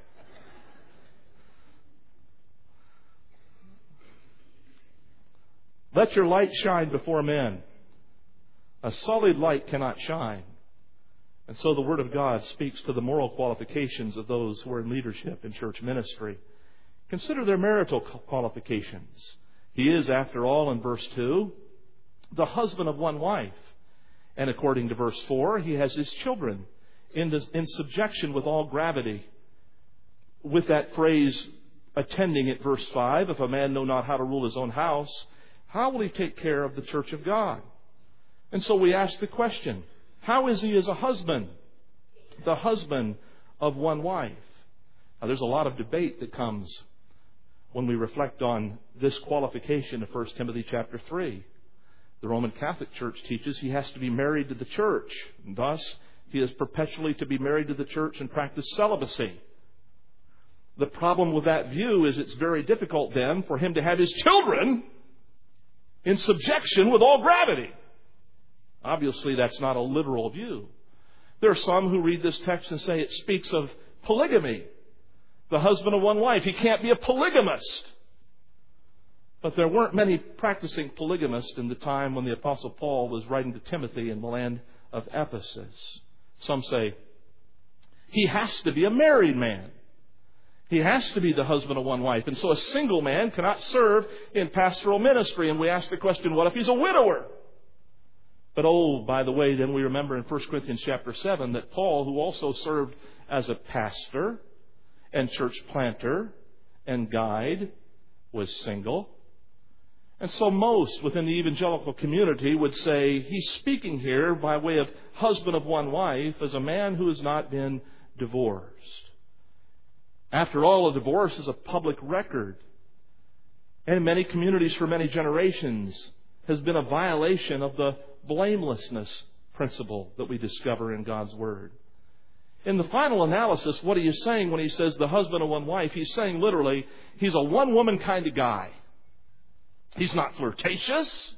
Let your light shine before men. A sullied light cannot shine. And so the Word of God speaks to the moral qualifications of those who are in leadership in church ministry. Consider their marital qualifications. He is, after all, in verse two, the husband of one wife. And according to verse four, he has his children in, this, in subjection with all gravity. With that phrase attending at verse five, if a man know not how to rule his own house, how will he take care of the church of God? And so we ask the question, how is he as a husband? The husband of one wife. Now, there's a lot of debate that comes when we reflect on this qualification of First Timothy chapter three. The Roman Catholic Church teaches he has to be married to the church. And thus, he is perpetually to be married to the church and practice celibacy. The problem with that view is it's very difficult then for him to have his children in subjection with all gravity. Obviously, that's not a literal view. There are some who read this text and say it speaks of polygamy. The husband of one wife. He can't be a polygamist. But there weren't many practicing polygamists in the time when the Apostle Paul was writing to Timothy in the land of Ephesus. Some say he has to be a married man. He has to be the husband of one wife. And so a single man cannot serve in pastoral ministry. And we ask the question, what if he's a widower? But oh, by the way, then we remember in First Corinthians chapter seven that Paul, who also served as a pastor and church planter and guide, was single. And so most within the evangelical community would say he's speaking here by way of husband of one wife as a man who has not been divorced. After all, a divorce is a public record. And in many communities for many generations has been a violation of the blamelessness principle that we discover in God's Word. In the final analysis, what are you saying when he says the husband of one wife? He's saying literally, he's a one-woman kind of guy. He's not flirtatious.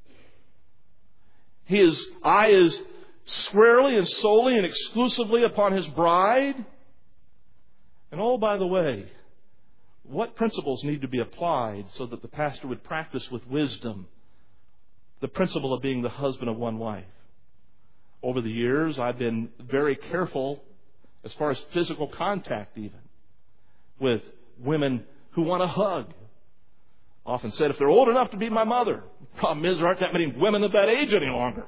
His eye is squarely and solely and exclusively upon his bride. And oh, by the way, what principles need to be applied so that the pastor would practice with wisdom the principle of being the husband of one wife? Over the years, I've been very careful as far as physical contact even with women who want a hug. Often said, if they're old enough to be my mother. The problem is there aren't that many women of that age any longer.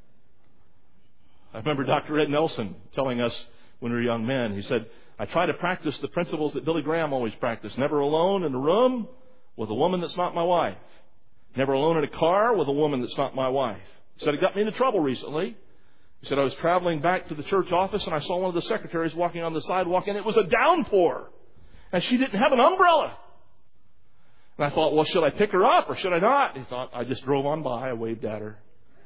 I remember Doctor Ed Nelson telling us when we were young men, he said, I try to practice the principles that Billy Graham always practiced. Never alone in a room with a woman that's not my wife. Never alone in a car with a woman that's not my wife. He said, it got me into trouble recently. He said, I was traveling back to the church office and I saw one of the secretaries walking on the sidewalk and it was a downpour. And she didn't have an umbrella. And I thought, well, should I pick her up or should I not? He thought, I just drove on by. I waved at her.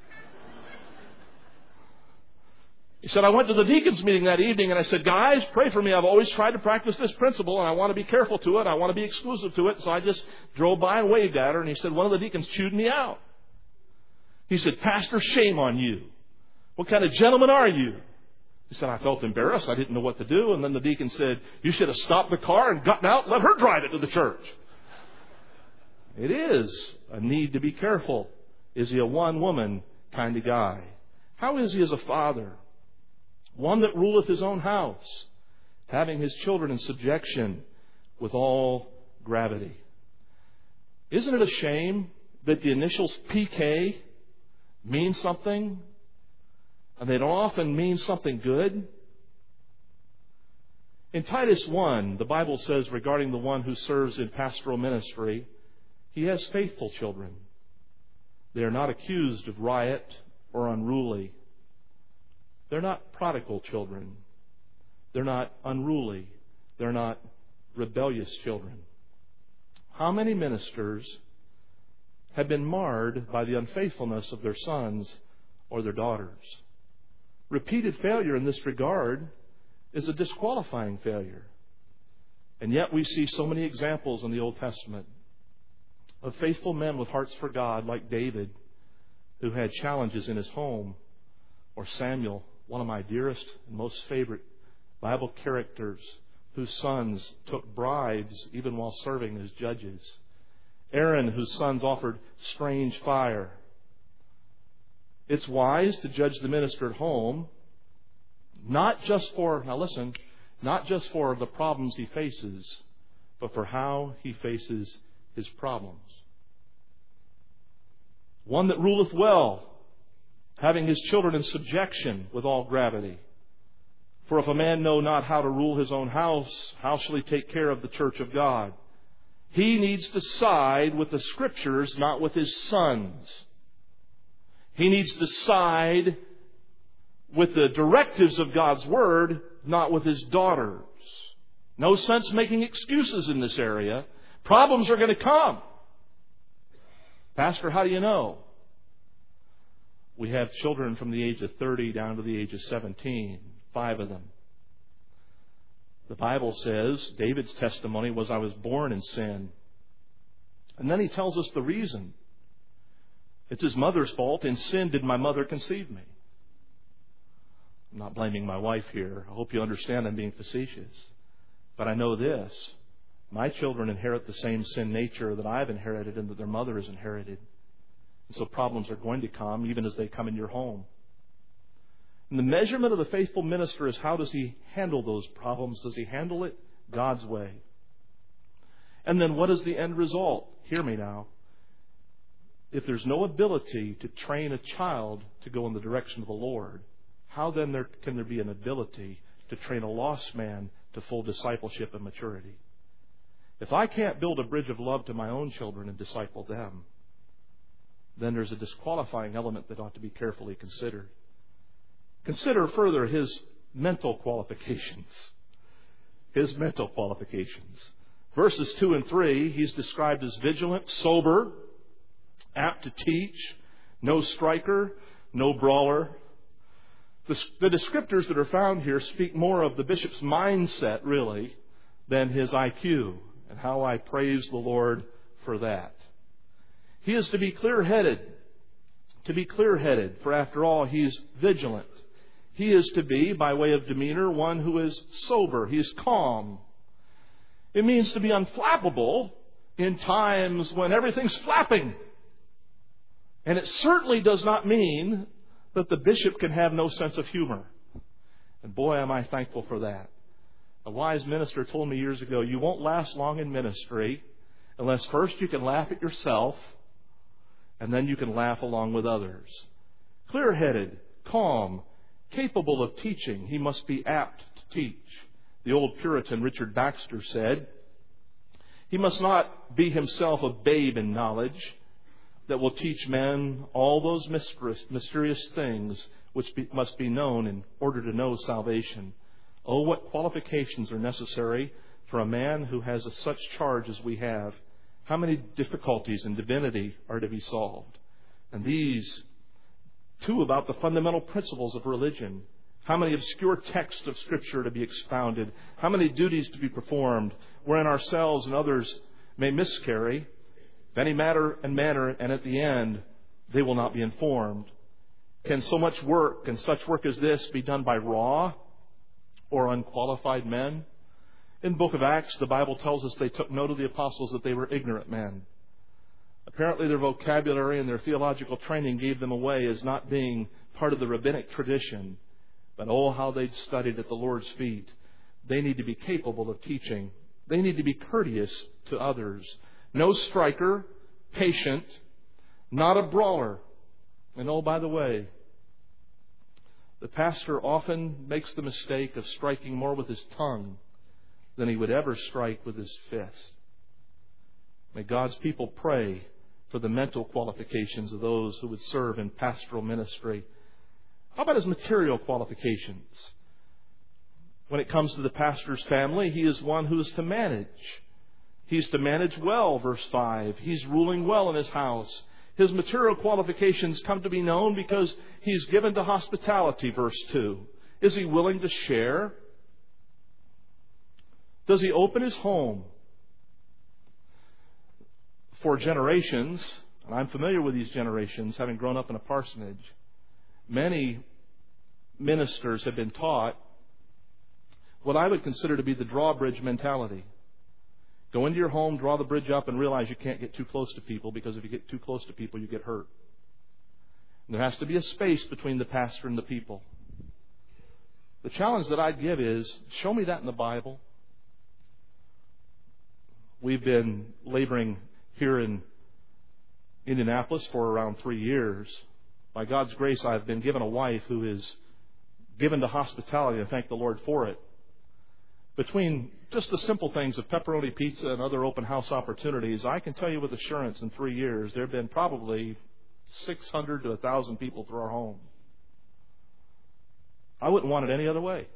He said, I went to the deacons meeting that evening and I said, guys, pray for me. I've always tried to practice this principle and I want to be careful to it. I want to be exclusive to it. So I just drove by and waved at her. And he said, one of the deacons chewed me out. He said, Pastor, shame on you. What kind of gentleman are you? He said, I felt embarrassed. I didn't know what to do. And then the deacon said, you should have stopped the car and gotten out and let her drive it to the church. It is a need to be careful. Is he a one-woman kind of guy? How is he as a father? One that ruleth his own house, having his children in subjection with all gravity. Isn't it a shame that the initials P K mean something and they don't often mean something good? In Titus one, the Bible says regarding the one who serves in pastoral ministry, he has faithful children. They are not accused of riot or unruly. They're not prodigal children. They're not unruly. They're not rebellious children. How many ministers have been marred by the unfaithfulness of their sons or their daughters? Repeated failure in this regard is a disqualifying failure. And yet we see so many examples in the Old Testament of faithful men with hearts for God, like David, who had challenges in his home, or Samuel, one of my dearest and most favorite Bible characters, whose sons took bribes even while serving as judges. Aaron, whose sons offered strange fire. It's wise to judge the minister at home, not just for, now listen, not just for the problems he faces, but for how he faces his problems. One that ruleth well, having his children in subjection with all gravity. For if a man know not how to rule his own house, how shall he take care of the church of God? He needs to side with the Scriptures, not with his sons. He needs to side with the directives of God's Word, not with his daughters. No sense making excuses in this area. Problems are going to come. Pastor, how do you know? We have children from the age of thirty down to the age of seventeen. Five of them. The Bible says, David's testimony was, I was born in sin. And then he tells us the reason. It's his mother's fault. In sin did my mother conceive me. I'm not blaming my wife here. I hope you understand I'm being facetious. But I know this. My children inherit the same sin nature that I've inherited and that their mother has inherited. And so problems are going to come even as they come in your home. And the measurement of the faithful minister is, how does he handle those problems? Does he handle it God's way? And then what is the end result? Hear me now. If there's no ability to train a child to go in the direction of the Lord, how then there, can there be an ability to train a lost man to full discipleship and maturity? If I can't build a bridge of love to my own children and disciple them, then there's a disqualifying element that ought to be carefully considered. Consider further his mental qualifications. His mental qualifications. Verses two and three, he's described as vigilant, sober, apt to teach, no striker, no brawler. The, the descriptors that are found here speak more of the bishop's mindset, really, than his I Q, and how I praise the Lord for that. He is to be clear-headed, to be clear-headed, for after all, he's vigilant. He is to be, by way of demeanor, one who is sober. He is calm. It means to be unflappable in times when everything's flapping. And it certainly does not mean that the bishop can have no sense of humor. And boy, am I thankful for that. A wise minister told me years ago, you won't last long in ministry unless first you can laugh at yourself and then you can laugh along with others. Clear-headed, calm, capable of teaching. He must be apt to teach. The old Puritan Richard Baxter said, he must not be himself a babe in knowledge that will teach men all those mysterious things which be, must be known in order to know salvation. Oh, what qualifications are necessary for a man who has a such charge as we have. How many difficulties in divinity are to be solved? And these two about the fundamental principles of religion. How many obscure texts of Scripture to be expounded? How many duties to be performed, wherein ourselves and others may miscarry, of any matter and manner, and at the end they will not be informed? Can so much work, and such work as this, be done by raw or unqualified men? In the book of Acts, the Bible tells us they took note of the apostles that they were ignorant men. Apparently their vocabulary and their theological training gave them away as not being part of the rabbinic tradition. But oh, how they'd studied at the Lord's feet. They need to be capable of teaching. They need to be courteous to others. No striker, patient, not a brawler. And oh, by the way, the pastor often makes the mistake of striking more with his tongue than he would ever strike with his fist. May God's people pray for the mental qualifications of those who would serve in pastoral ministry. How about his material qualifications? When it comes to the pastor's family, he is one who is to manage. He's to manage well, verse five. He's ruling well in his house. His material qualifications come to be known because he's given to hospitality, verse two. Is he willing to share? Does he open his home? For generations, and I'm familiar with these generations, having grown up in a parsonage, many ministers have been taught what I would consider to be the drawbridge mentality. Go into your home, draw the bridge up, and realize you can't get too close to people, because if you get too close to people, you get hurt. And there has to be a space between the pastor and the people. The challenge that I'd give is, show me that in the Bible. We've been laboring here in Indianapolis for around three years. By God's grace, I've been given a wife who is given to hospitality, and thank the Lord for it. Between just the simple things of pepperoni pizza and other open house opportunities, I can tell you with assurance in three years, there have been probably six hundred to one thousand people through our home. I wouldn't want it any other way.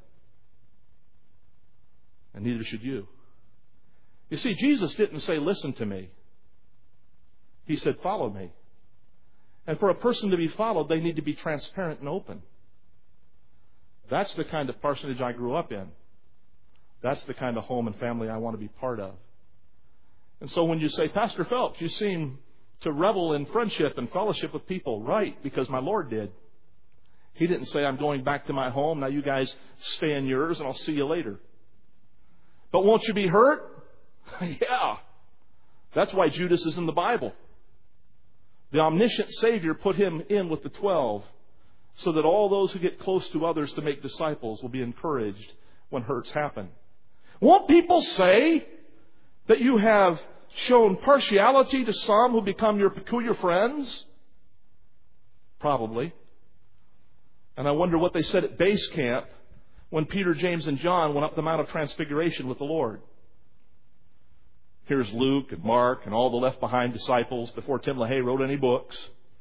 And neither should you. You see, Jesus didn't say, listen to me. He said, follow me. And for a person to be followed, they need to be transparent and open. That's the kind of parsonage I grew up in. That's the kind of home and family I want to be part of. And so when you say, Pastor Phelps, you seem to revel in friendship and fellowship with people. Right, because my Lord did. He didn't say, I'm going back to my home. Now you guys stay in yours and I'll see you later. But won't you be hurt? Yeah. That's why Judas is in the Bible. The omniscient Savior put him in with the twelve so that all those who get close to others to make disciples will be encouraged when hurts happen. Won't people say that you have shown partiality to some who become your peculiar friends? Probably. And I wonder what they said at base camp when Peter, James, and John went up the Mount of Transfiguration with the Lord. Here's Luke and Mark and all the left behind disciples before Tim LaHaye wrote any books.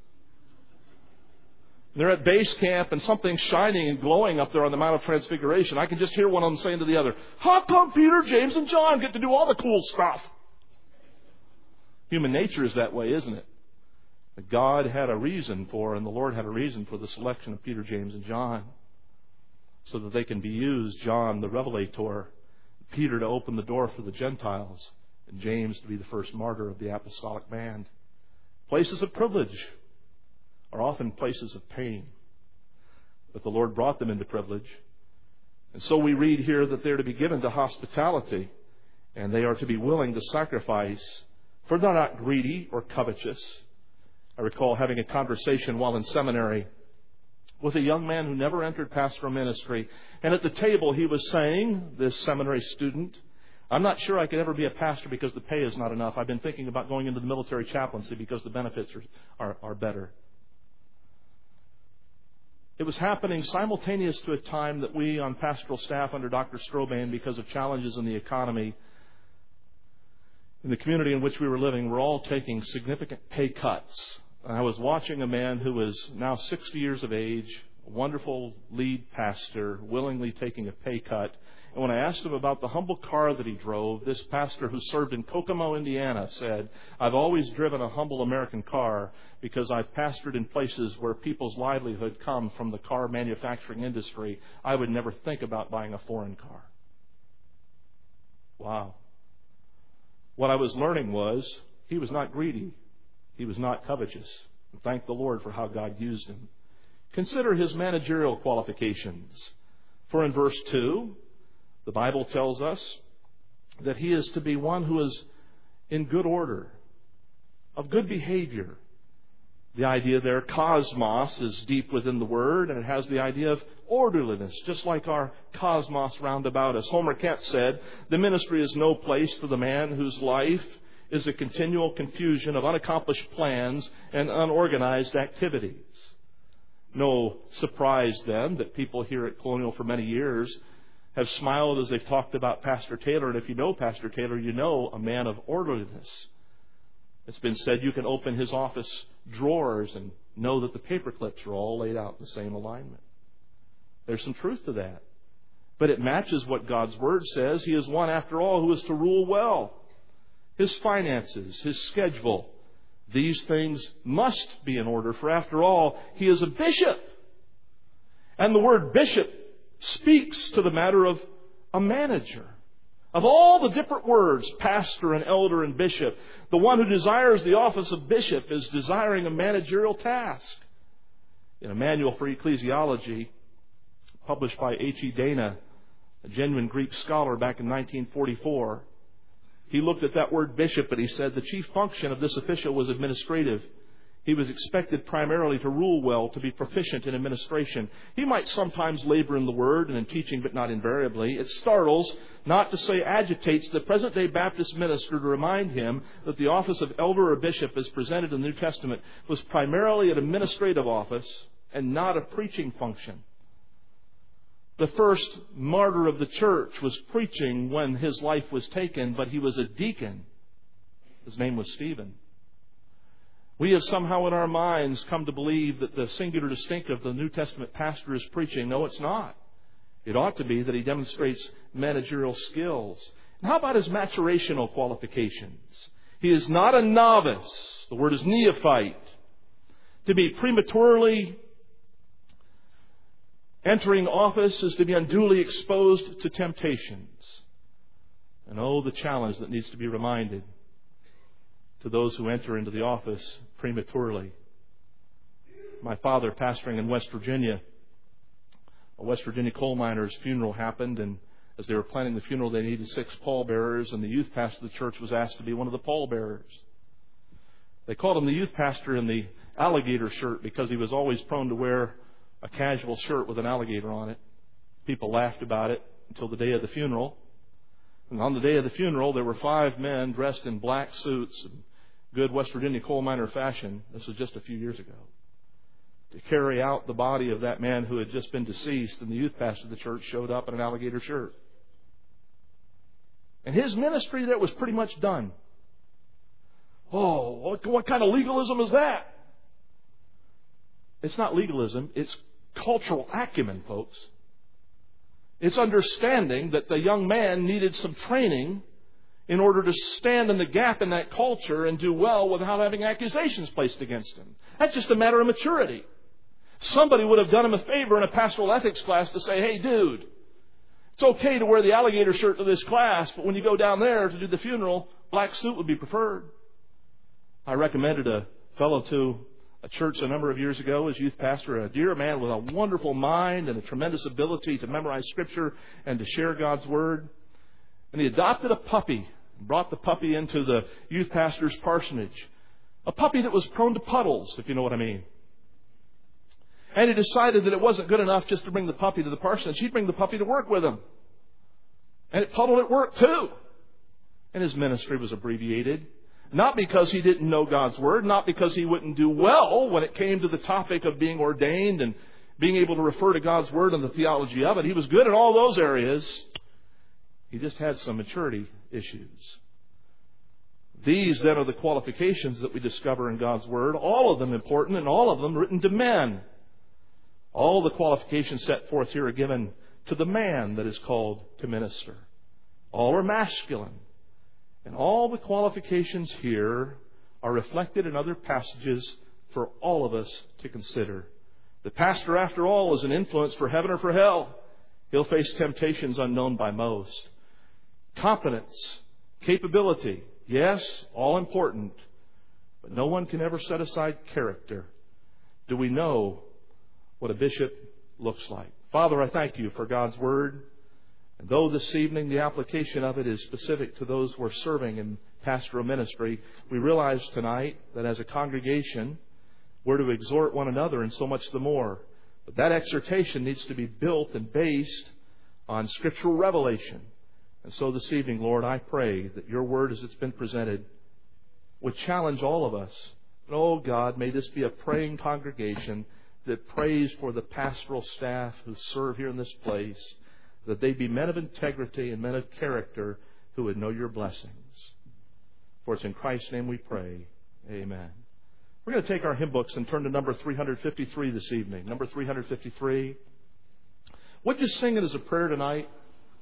They're at base camp and something's shining and glowing up there on the Mount of Transfiguration. I can just hear one of them saying to the other, how come Peter, James, and John get to do all the cool stuff? Human nature is that way, isn't it? That God had a reason for, and the Lord had a reason for the selection of Peter, James, and John, so that they can be used, John the Revelator, Peter to open the door for the Gentiles, and James to be the first martyr of the apostolic band. Places of privilege are often places of pain, but the Lord brought them into privilege. And so we read here that they're to be given to hospitality, and they are to be willing to sacrifice, for they're not greedy or covetous. I recall having a conversation while in seminary with a young man who never entered pastoral ministry, and at the table he was saying, this seminary student, I'm not sure I could ever be a pastor because the pay is not enough. I've been thinking about going into the military chaplaincy because the benefits are, are, are better. It was happening simultaneous to a time that we on pastoral staff under Doctor Strobane, because of challenges in the economy, in the community in which we were living, were all taking significant pay cuts. And I was watching a man who was now sixty years of age, a wonderful lead pastor, willingly taking a pay cut. And when I asked him about the humble car that he drove, this pastor who served in Kokomo, Indiana, said, I've always driven a humble American car because I've pastored in places where people's livelihood comes from the car manufacturing industry. I would never think about buying a foreign car. Wow. What I was learning was he was not greedy. He was not covetous. And thank the Lord for how God used him. Consider his managerial qualifications. For in verse two, the Bible tells us that he is to be one who is in good order, of good behavior. The idea there, cosmos, is deep within the word, and it has the idea of orderliness, just like our cosmos round about us. Homer Kent said, the ministry is no place for the man whose life is a continual confusion of unaccomplished plans and unorganized activities. No surprise, then, that people here at Colonial for many years have smiled as they've talked about Pastor Taylor. And if you know Pastor Taylor, you know a man of orderliness. It's been said you can open his office drawers and know that the paper clips are all laid out in the same alignment. There's some truth to that. But it matches what God's Word says. He is one, after all, who is to rule well. His finances, his schedule, these things must be in order. For after all, he is a bishop. And the word bishop speaks to the matter of a manager. Of all the different words, pastor and elder and bishop, the one who desires the office of bishop is desiring a managerial task. In a manual for ecclesiology, published by H E Dana, a genuine Greek scholar, back in nineteen forty-four, he looked at that word bishop and he said the chief function of this official was administrative. He was expected primarily to rule well, to be proficient in administration. He might sometimes labor in the word and in teaching, but not invariably. It startles, not to say agitates, the present-day Baptist minister to remind him that the office of elder or bishop, as presented in the New Testament, was primarily an administrative office and not a preaching function. The first martyr of the church was preaching when his life was taken, but he was a deacon. His name was Stephen. We have somehow in our minds come to believe that the singular distinctive of the New Testament pastor is preaching. No, it's not. It ought to be that he demonstrates managerial skills. And how about his maturational qualifications? He is not a novice. The word is neophyte. To be prematurely entering office is to be unduly exposed to temptations. And oh, the challenge that needs to be reminded to those who enter into the office prematurely. My father, pastoring in West Virginia, a West Virginia coal miner's funeral happened, and as they were planning the funeral, they needed six pallbearers, and the youth pastor of the church was asked to be one of the pallbearers. They called him the youth pastor in the alligator shirt because he was always prone to wear a casual shirt with an alligator on it. People laughed about it until the day of the funeral. And on the day of the funeral, there were five men dressed in black suits in good West Virginia coal miner fashion. This was just a few years ago. To carry out the body of that man who had just been deceased, and the youth pastor of the church showed up in an alligator shirt. And his ministry there was pretty much done. Oh, what, what kind of legalism is that? It's not legalism. It's cultural acumen, folks. It's understanding that the young man needed some training in order to stand in the gap in that culture and do well without having accusations placed against him. That's just a matter of maturity. Somebody would have done him a favor in a pastoral ethics class to say, hey, dude, it's okay to wear the alligator shirt to this class, but when you go down there to do the funeral, black suit would be preferred. I recommended a fellow to a church a number of years ago as youth pastor, a dear man with a wonderful mind and a tremendous ability to memorize Scripture and to share God's Word. And he adopted a puppy, brought the puppy into the youth pastor's parsonage. A puppy that was prone to puddles, if you know what I mean. And he decided that it wasn't good enough just to bring the puppy to the parsonage. He'd bring the puppy to work with him. And it puddled at work too. And his ministry was abbreviated. Not because he didn't know God's Word, not because he wouldn't do well when it came to the topic of being ordained and being able to refer to God's Word and the theology of it. He was good in all those areas. He just had some maturity issues. These then are the qualifications that we discover in God's Word, all of them important and all of them written to men. All the qualifications set forth here are given to the man that is called to minister. All are masculine. And all the qualifications here are reflected in other passages for all of us to consider. The pastor, after all, is an influence for heaven or for hell. He'll face temptations unknown by most. Competence, capability, yes, all important. But no one can ever set aside character. Do we know what a bishop looks like? Father, I thank you for God's Word. And though this evening the application of it is specific to those who are serving in pastoral ministry, we realize tonight that as a congregation, we're to exhort one another and so much the more. But that exhortation needs to be built and based on scriptural revelation. And so this evening, Lord, I pray that your word as it's been presented would challenge all of us. And oh God, may this be a praying congregation that prays for the pastoral staff who serve here in this place, that they be men of integrity and men of character who would know your blessings. For it's in Christ's name we pray. Amen. We're going to take our hymn books and turn to number three fifty-three this evening. Number three fifty-three. Would you sing it as a prayer tonight?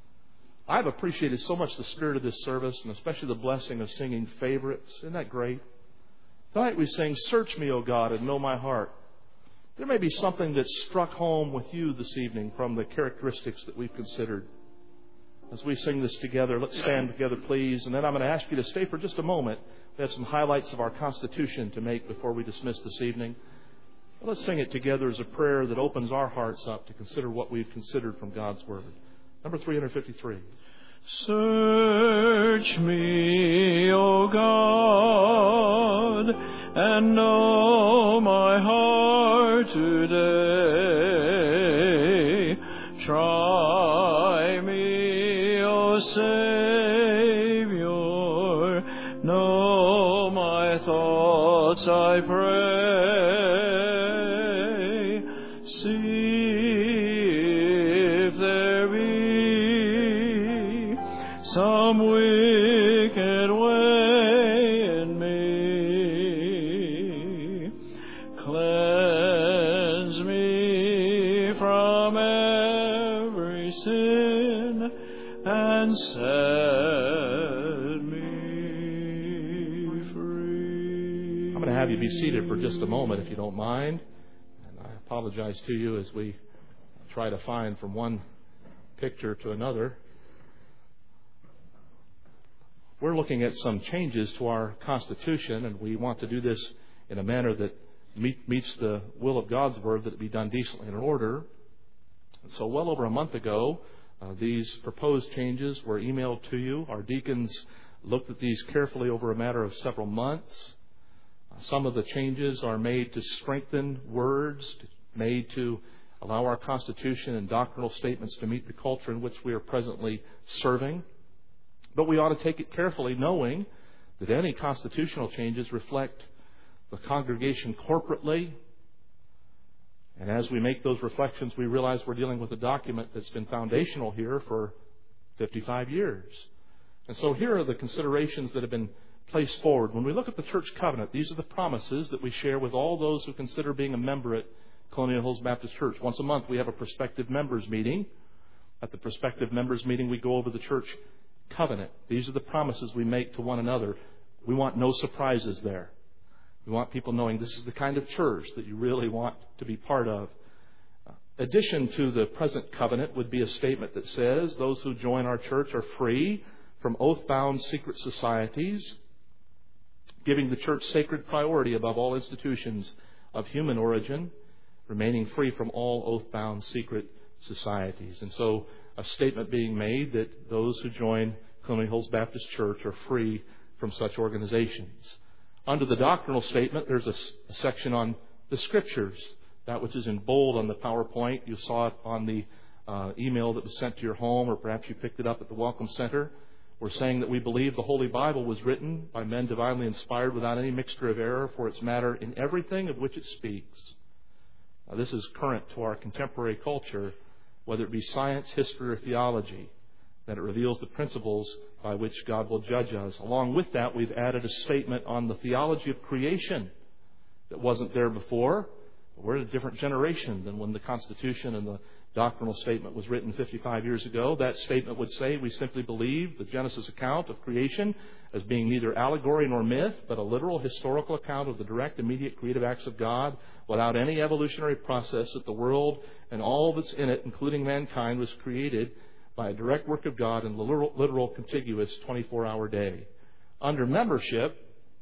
I've appreciated so much the spirit of this service, and especially the blessing of singing favorites. Isn't that great? Tonight we sing, Search Me, O God, and Know My Heart. There may be something that struck home with you this evening from the characteristics that we've considered. As we sing this together, let's stand together, please. And then I'm going to ask you to stay for just a moment. We have some highlights of our Constitution to make before we dismiss this evening. Let's sing it together as a prayer that opens our hearts up to consider what we've considered from God's Word. Number three fifty-three. Search me, O God, and know my heart today. Try me, O Savior, know my thoughts, I pray. See if there be some wicked way in me. Cleanse me from every sin and set me free. I'm going to have you be seated for just a moment, if you don't mind. And I apologize to you as we try to find from one picture to another. We're looking at some changes to our Constitution, and we want to do this in a manner that meet, meets the will of God's Word, that it be done decently and in order. And so well over a month ago, uh, these proposed changes were emailed to you. Our deacons looked at these carefully over a matter of several months. Uh, some of the changes are made to strengthen words, made to allow our Constitution and doctrinal statements to meet the culture in which we are presently serving. But we ought to take it carefully, knowing that any constitutional changes reflect the congregation corporately. And as we make those reflections, we realize we're dealing with a document that's been foundational here for fifty-five years. And so here are the considerations that have been placed forward. When we look at the church covenant, these are the promises that we share with all those who consider being a member at Colonial Hills Baptist Church. Once a month, we have a prospective members meeting. At the prospective members meeting, we go over the church covenant. These are the promises we make to one another. We want no surprises there. We want people knowing this is the kind of church that you really want to be part of. Uh, addition to the present covenant would be a statement that says those who join our church are free from oath-bound secret societies, giving the church sacred priority above all institutions of human origin, remaining free from all oath-bound secret societies. And so a statement being made that those who join Colonial Hills Baptist Church are free from such organizations. Under the doctrinal statement, there's a, a section on the Scriptures, that which is in bold on the PowerPoint. You saw it on the uh, email that was sent to your home, or perhaps you picked it up at the Welcome Center. We're saying that we believe the Holy Bible was written by men divinely inspired without any mixture of error for its matter in everything of which it speaks. Now, this is current to our contemporary culture, whether it be science, history, or theology, that it reveals the principles by which God will judge us. Along with that, we've added a statement on the theology of creation that wasn't there before. We're in a different generation than when the Constitution and the doctrinal statement was written fifty-five years ago. That statement would say we simply believe the Genesis account of creation as being neither allegory nor myth, but a literal historical account of the direct, immediate creative acts of God without any evolutionary process, that the world and all that's in it, including mankind, was created by a direct work of God in the literal, literal contiguous twenty-four hour day. Under membership,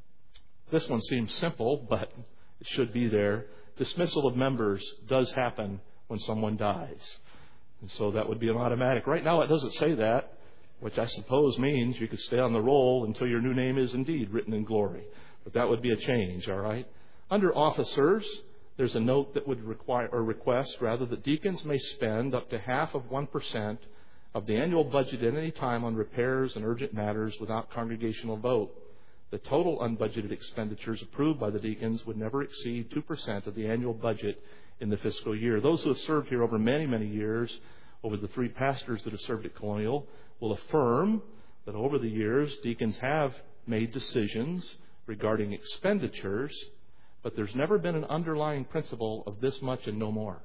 this one seems simple, but it should be there. Dismissal of members does happen when someone dies. And so that would be an automatic. Right now it doesn't say that, which I suppose means you could stay on the roll until your new name is indeed written in glory. But that would be a change, all right? Under officers, there's a note that would require or request, rather, that deacons may spend up to half of one percent of the annual budget at any time on repairs and urgent matters without congregational vote. The total unbudgeted expenditures approved by the deacons would never exceed two percent of the annual budget in the fiscal year. Those who have served here over many, many years, over the three pastors that have served at Colonial, will affirm that over the years, deacons have made decisions regarding expenditures, but there's never been an underlying principle of this much and no more.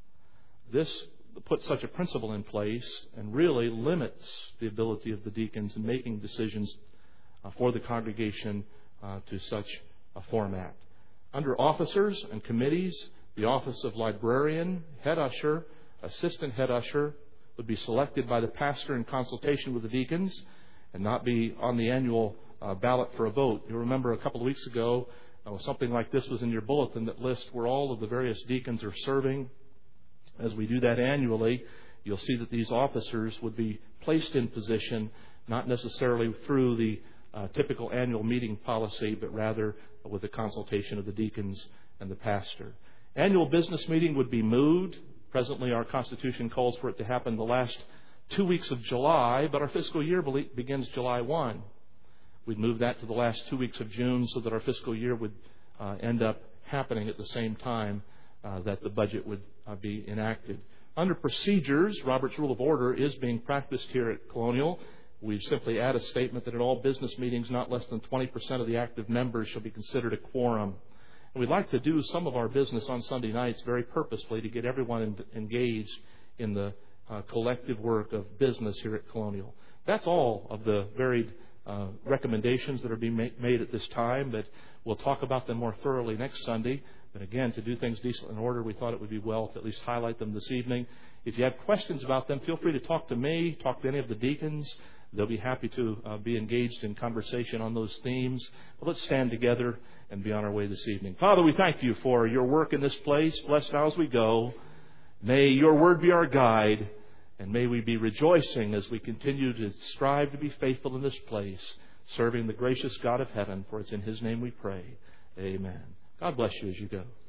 This puts such a principle in place and really limits the ability of the deacons in making decisions uh, for the congregation uh, to such a format. Under officers and committees, the office of librarian, head usher, assistant head usher would be selected by the pastor in consultation with the deacons and not be on the annual uh, ballot for a vote. You remember a couple of weeks ago, uh, something like this was in your bulletin that lists where all of the various deacons are serving. As we do that annually, you'll see that these officers would be placed in position, not necessarily through the uh, typical annual meeting policy, but rather with the consultation of the deacons and the pastor. Annual business meeting would be moved. Presently, our Constitution calls for it to happen the last two weeks of July, but our fiscal year begins July first. We'd move that to the last two weeks of June so that our fiscal year would uh, end up happening at the same time uh, that the budget would uh, be enacted. Under procedures, Robert's Rule of Order is being practiced here at Colonial. We simply add a statement that in all business meetings, not less than twenty percent of the active members shall be considered a quorum. And we'd like to do some of our business on Sunday nights very purposefully to get everyone in, engaged in the uh, collective work of business here at Colonial. That's all of the varied uh, recommendations that are being ma- made at this time, but we'll talk about them more thoroughly next Sunday. But again, to do things decently in order, we thought it would be well to at least highlight them this evening. If you have questions about them, feel free to talk to me, talk to any of the deacons. They'll be happy to uh, be engaged in conversation on those themes. But let's stand together and be on our way this evening. Father, we thank you for your work in this place. Bless now as we go. May your word be our guide, and may we be rejoicing as we continue to strive to be faithful in this place, serving the gracious God of heaven, for it's in his name we pray. Amen. God bless you as you go.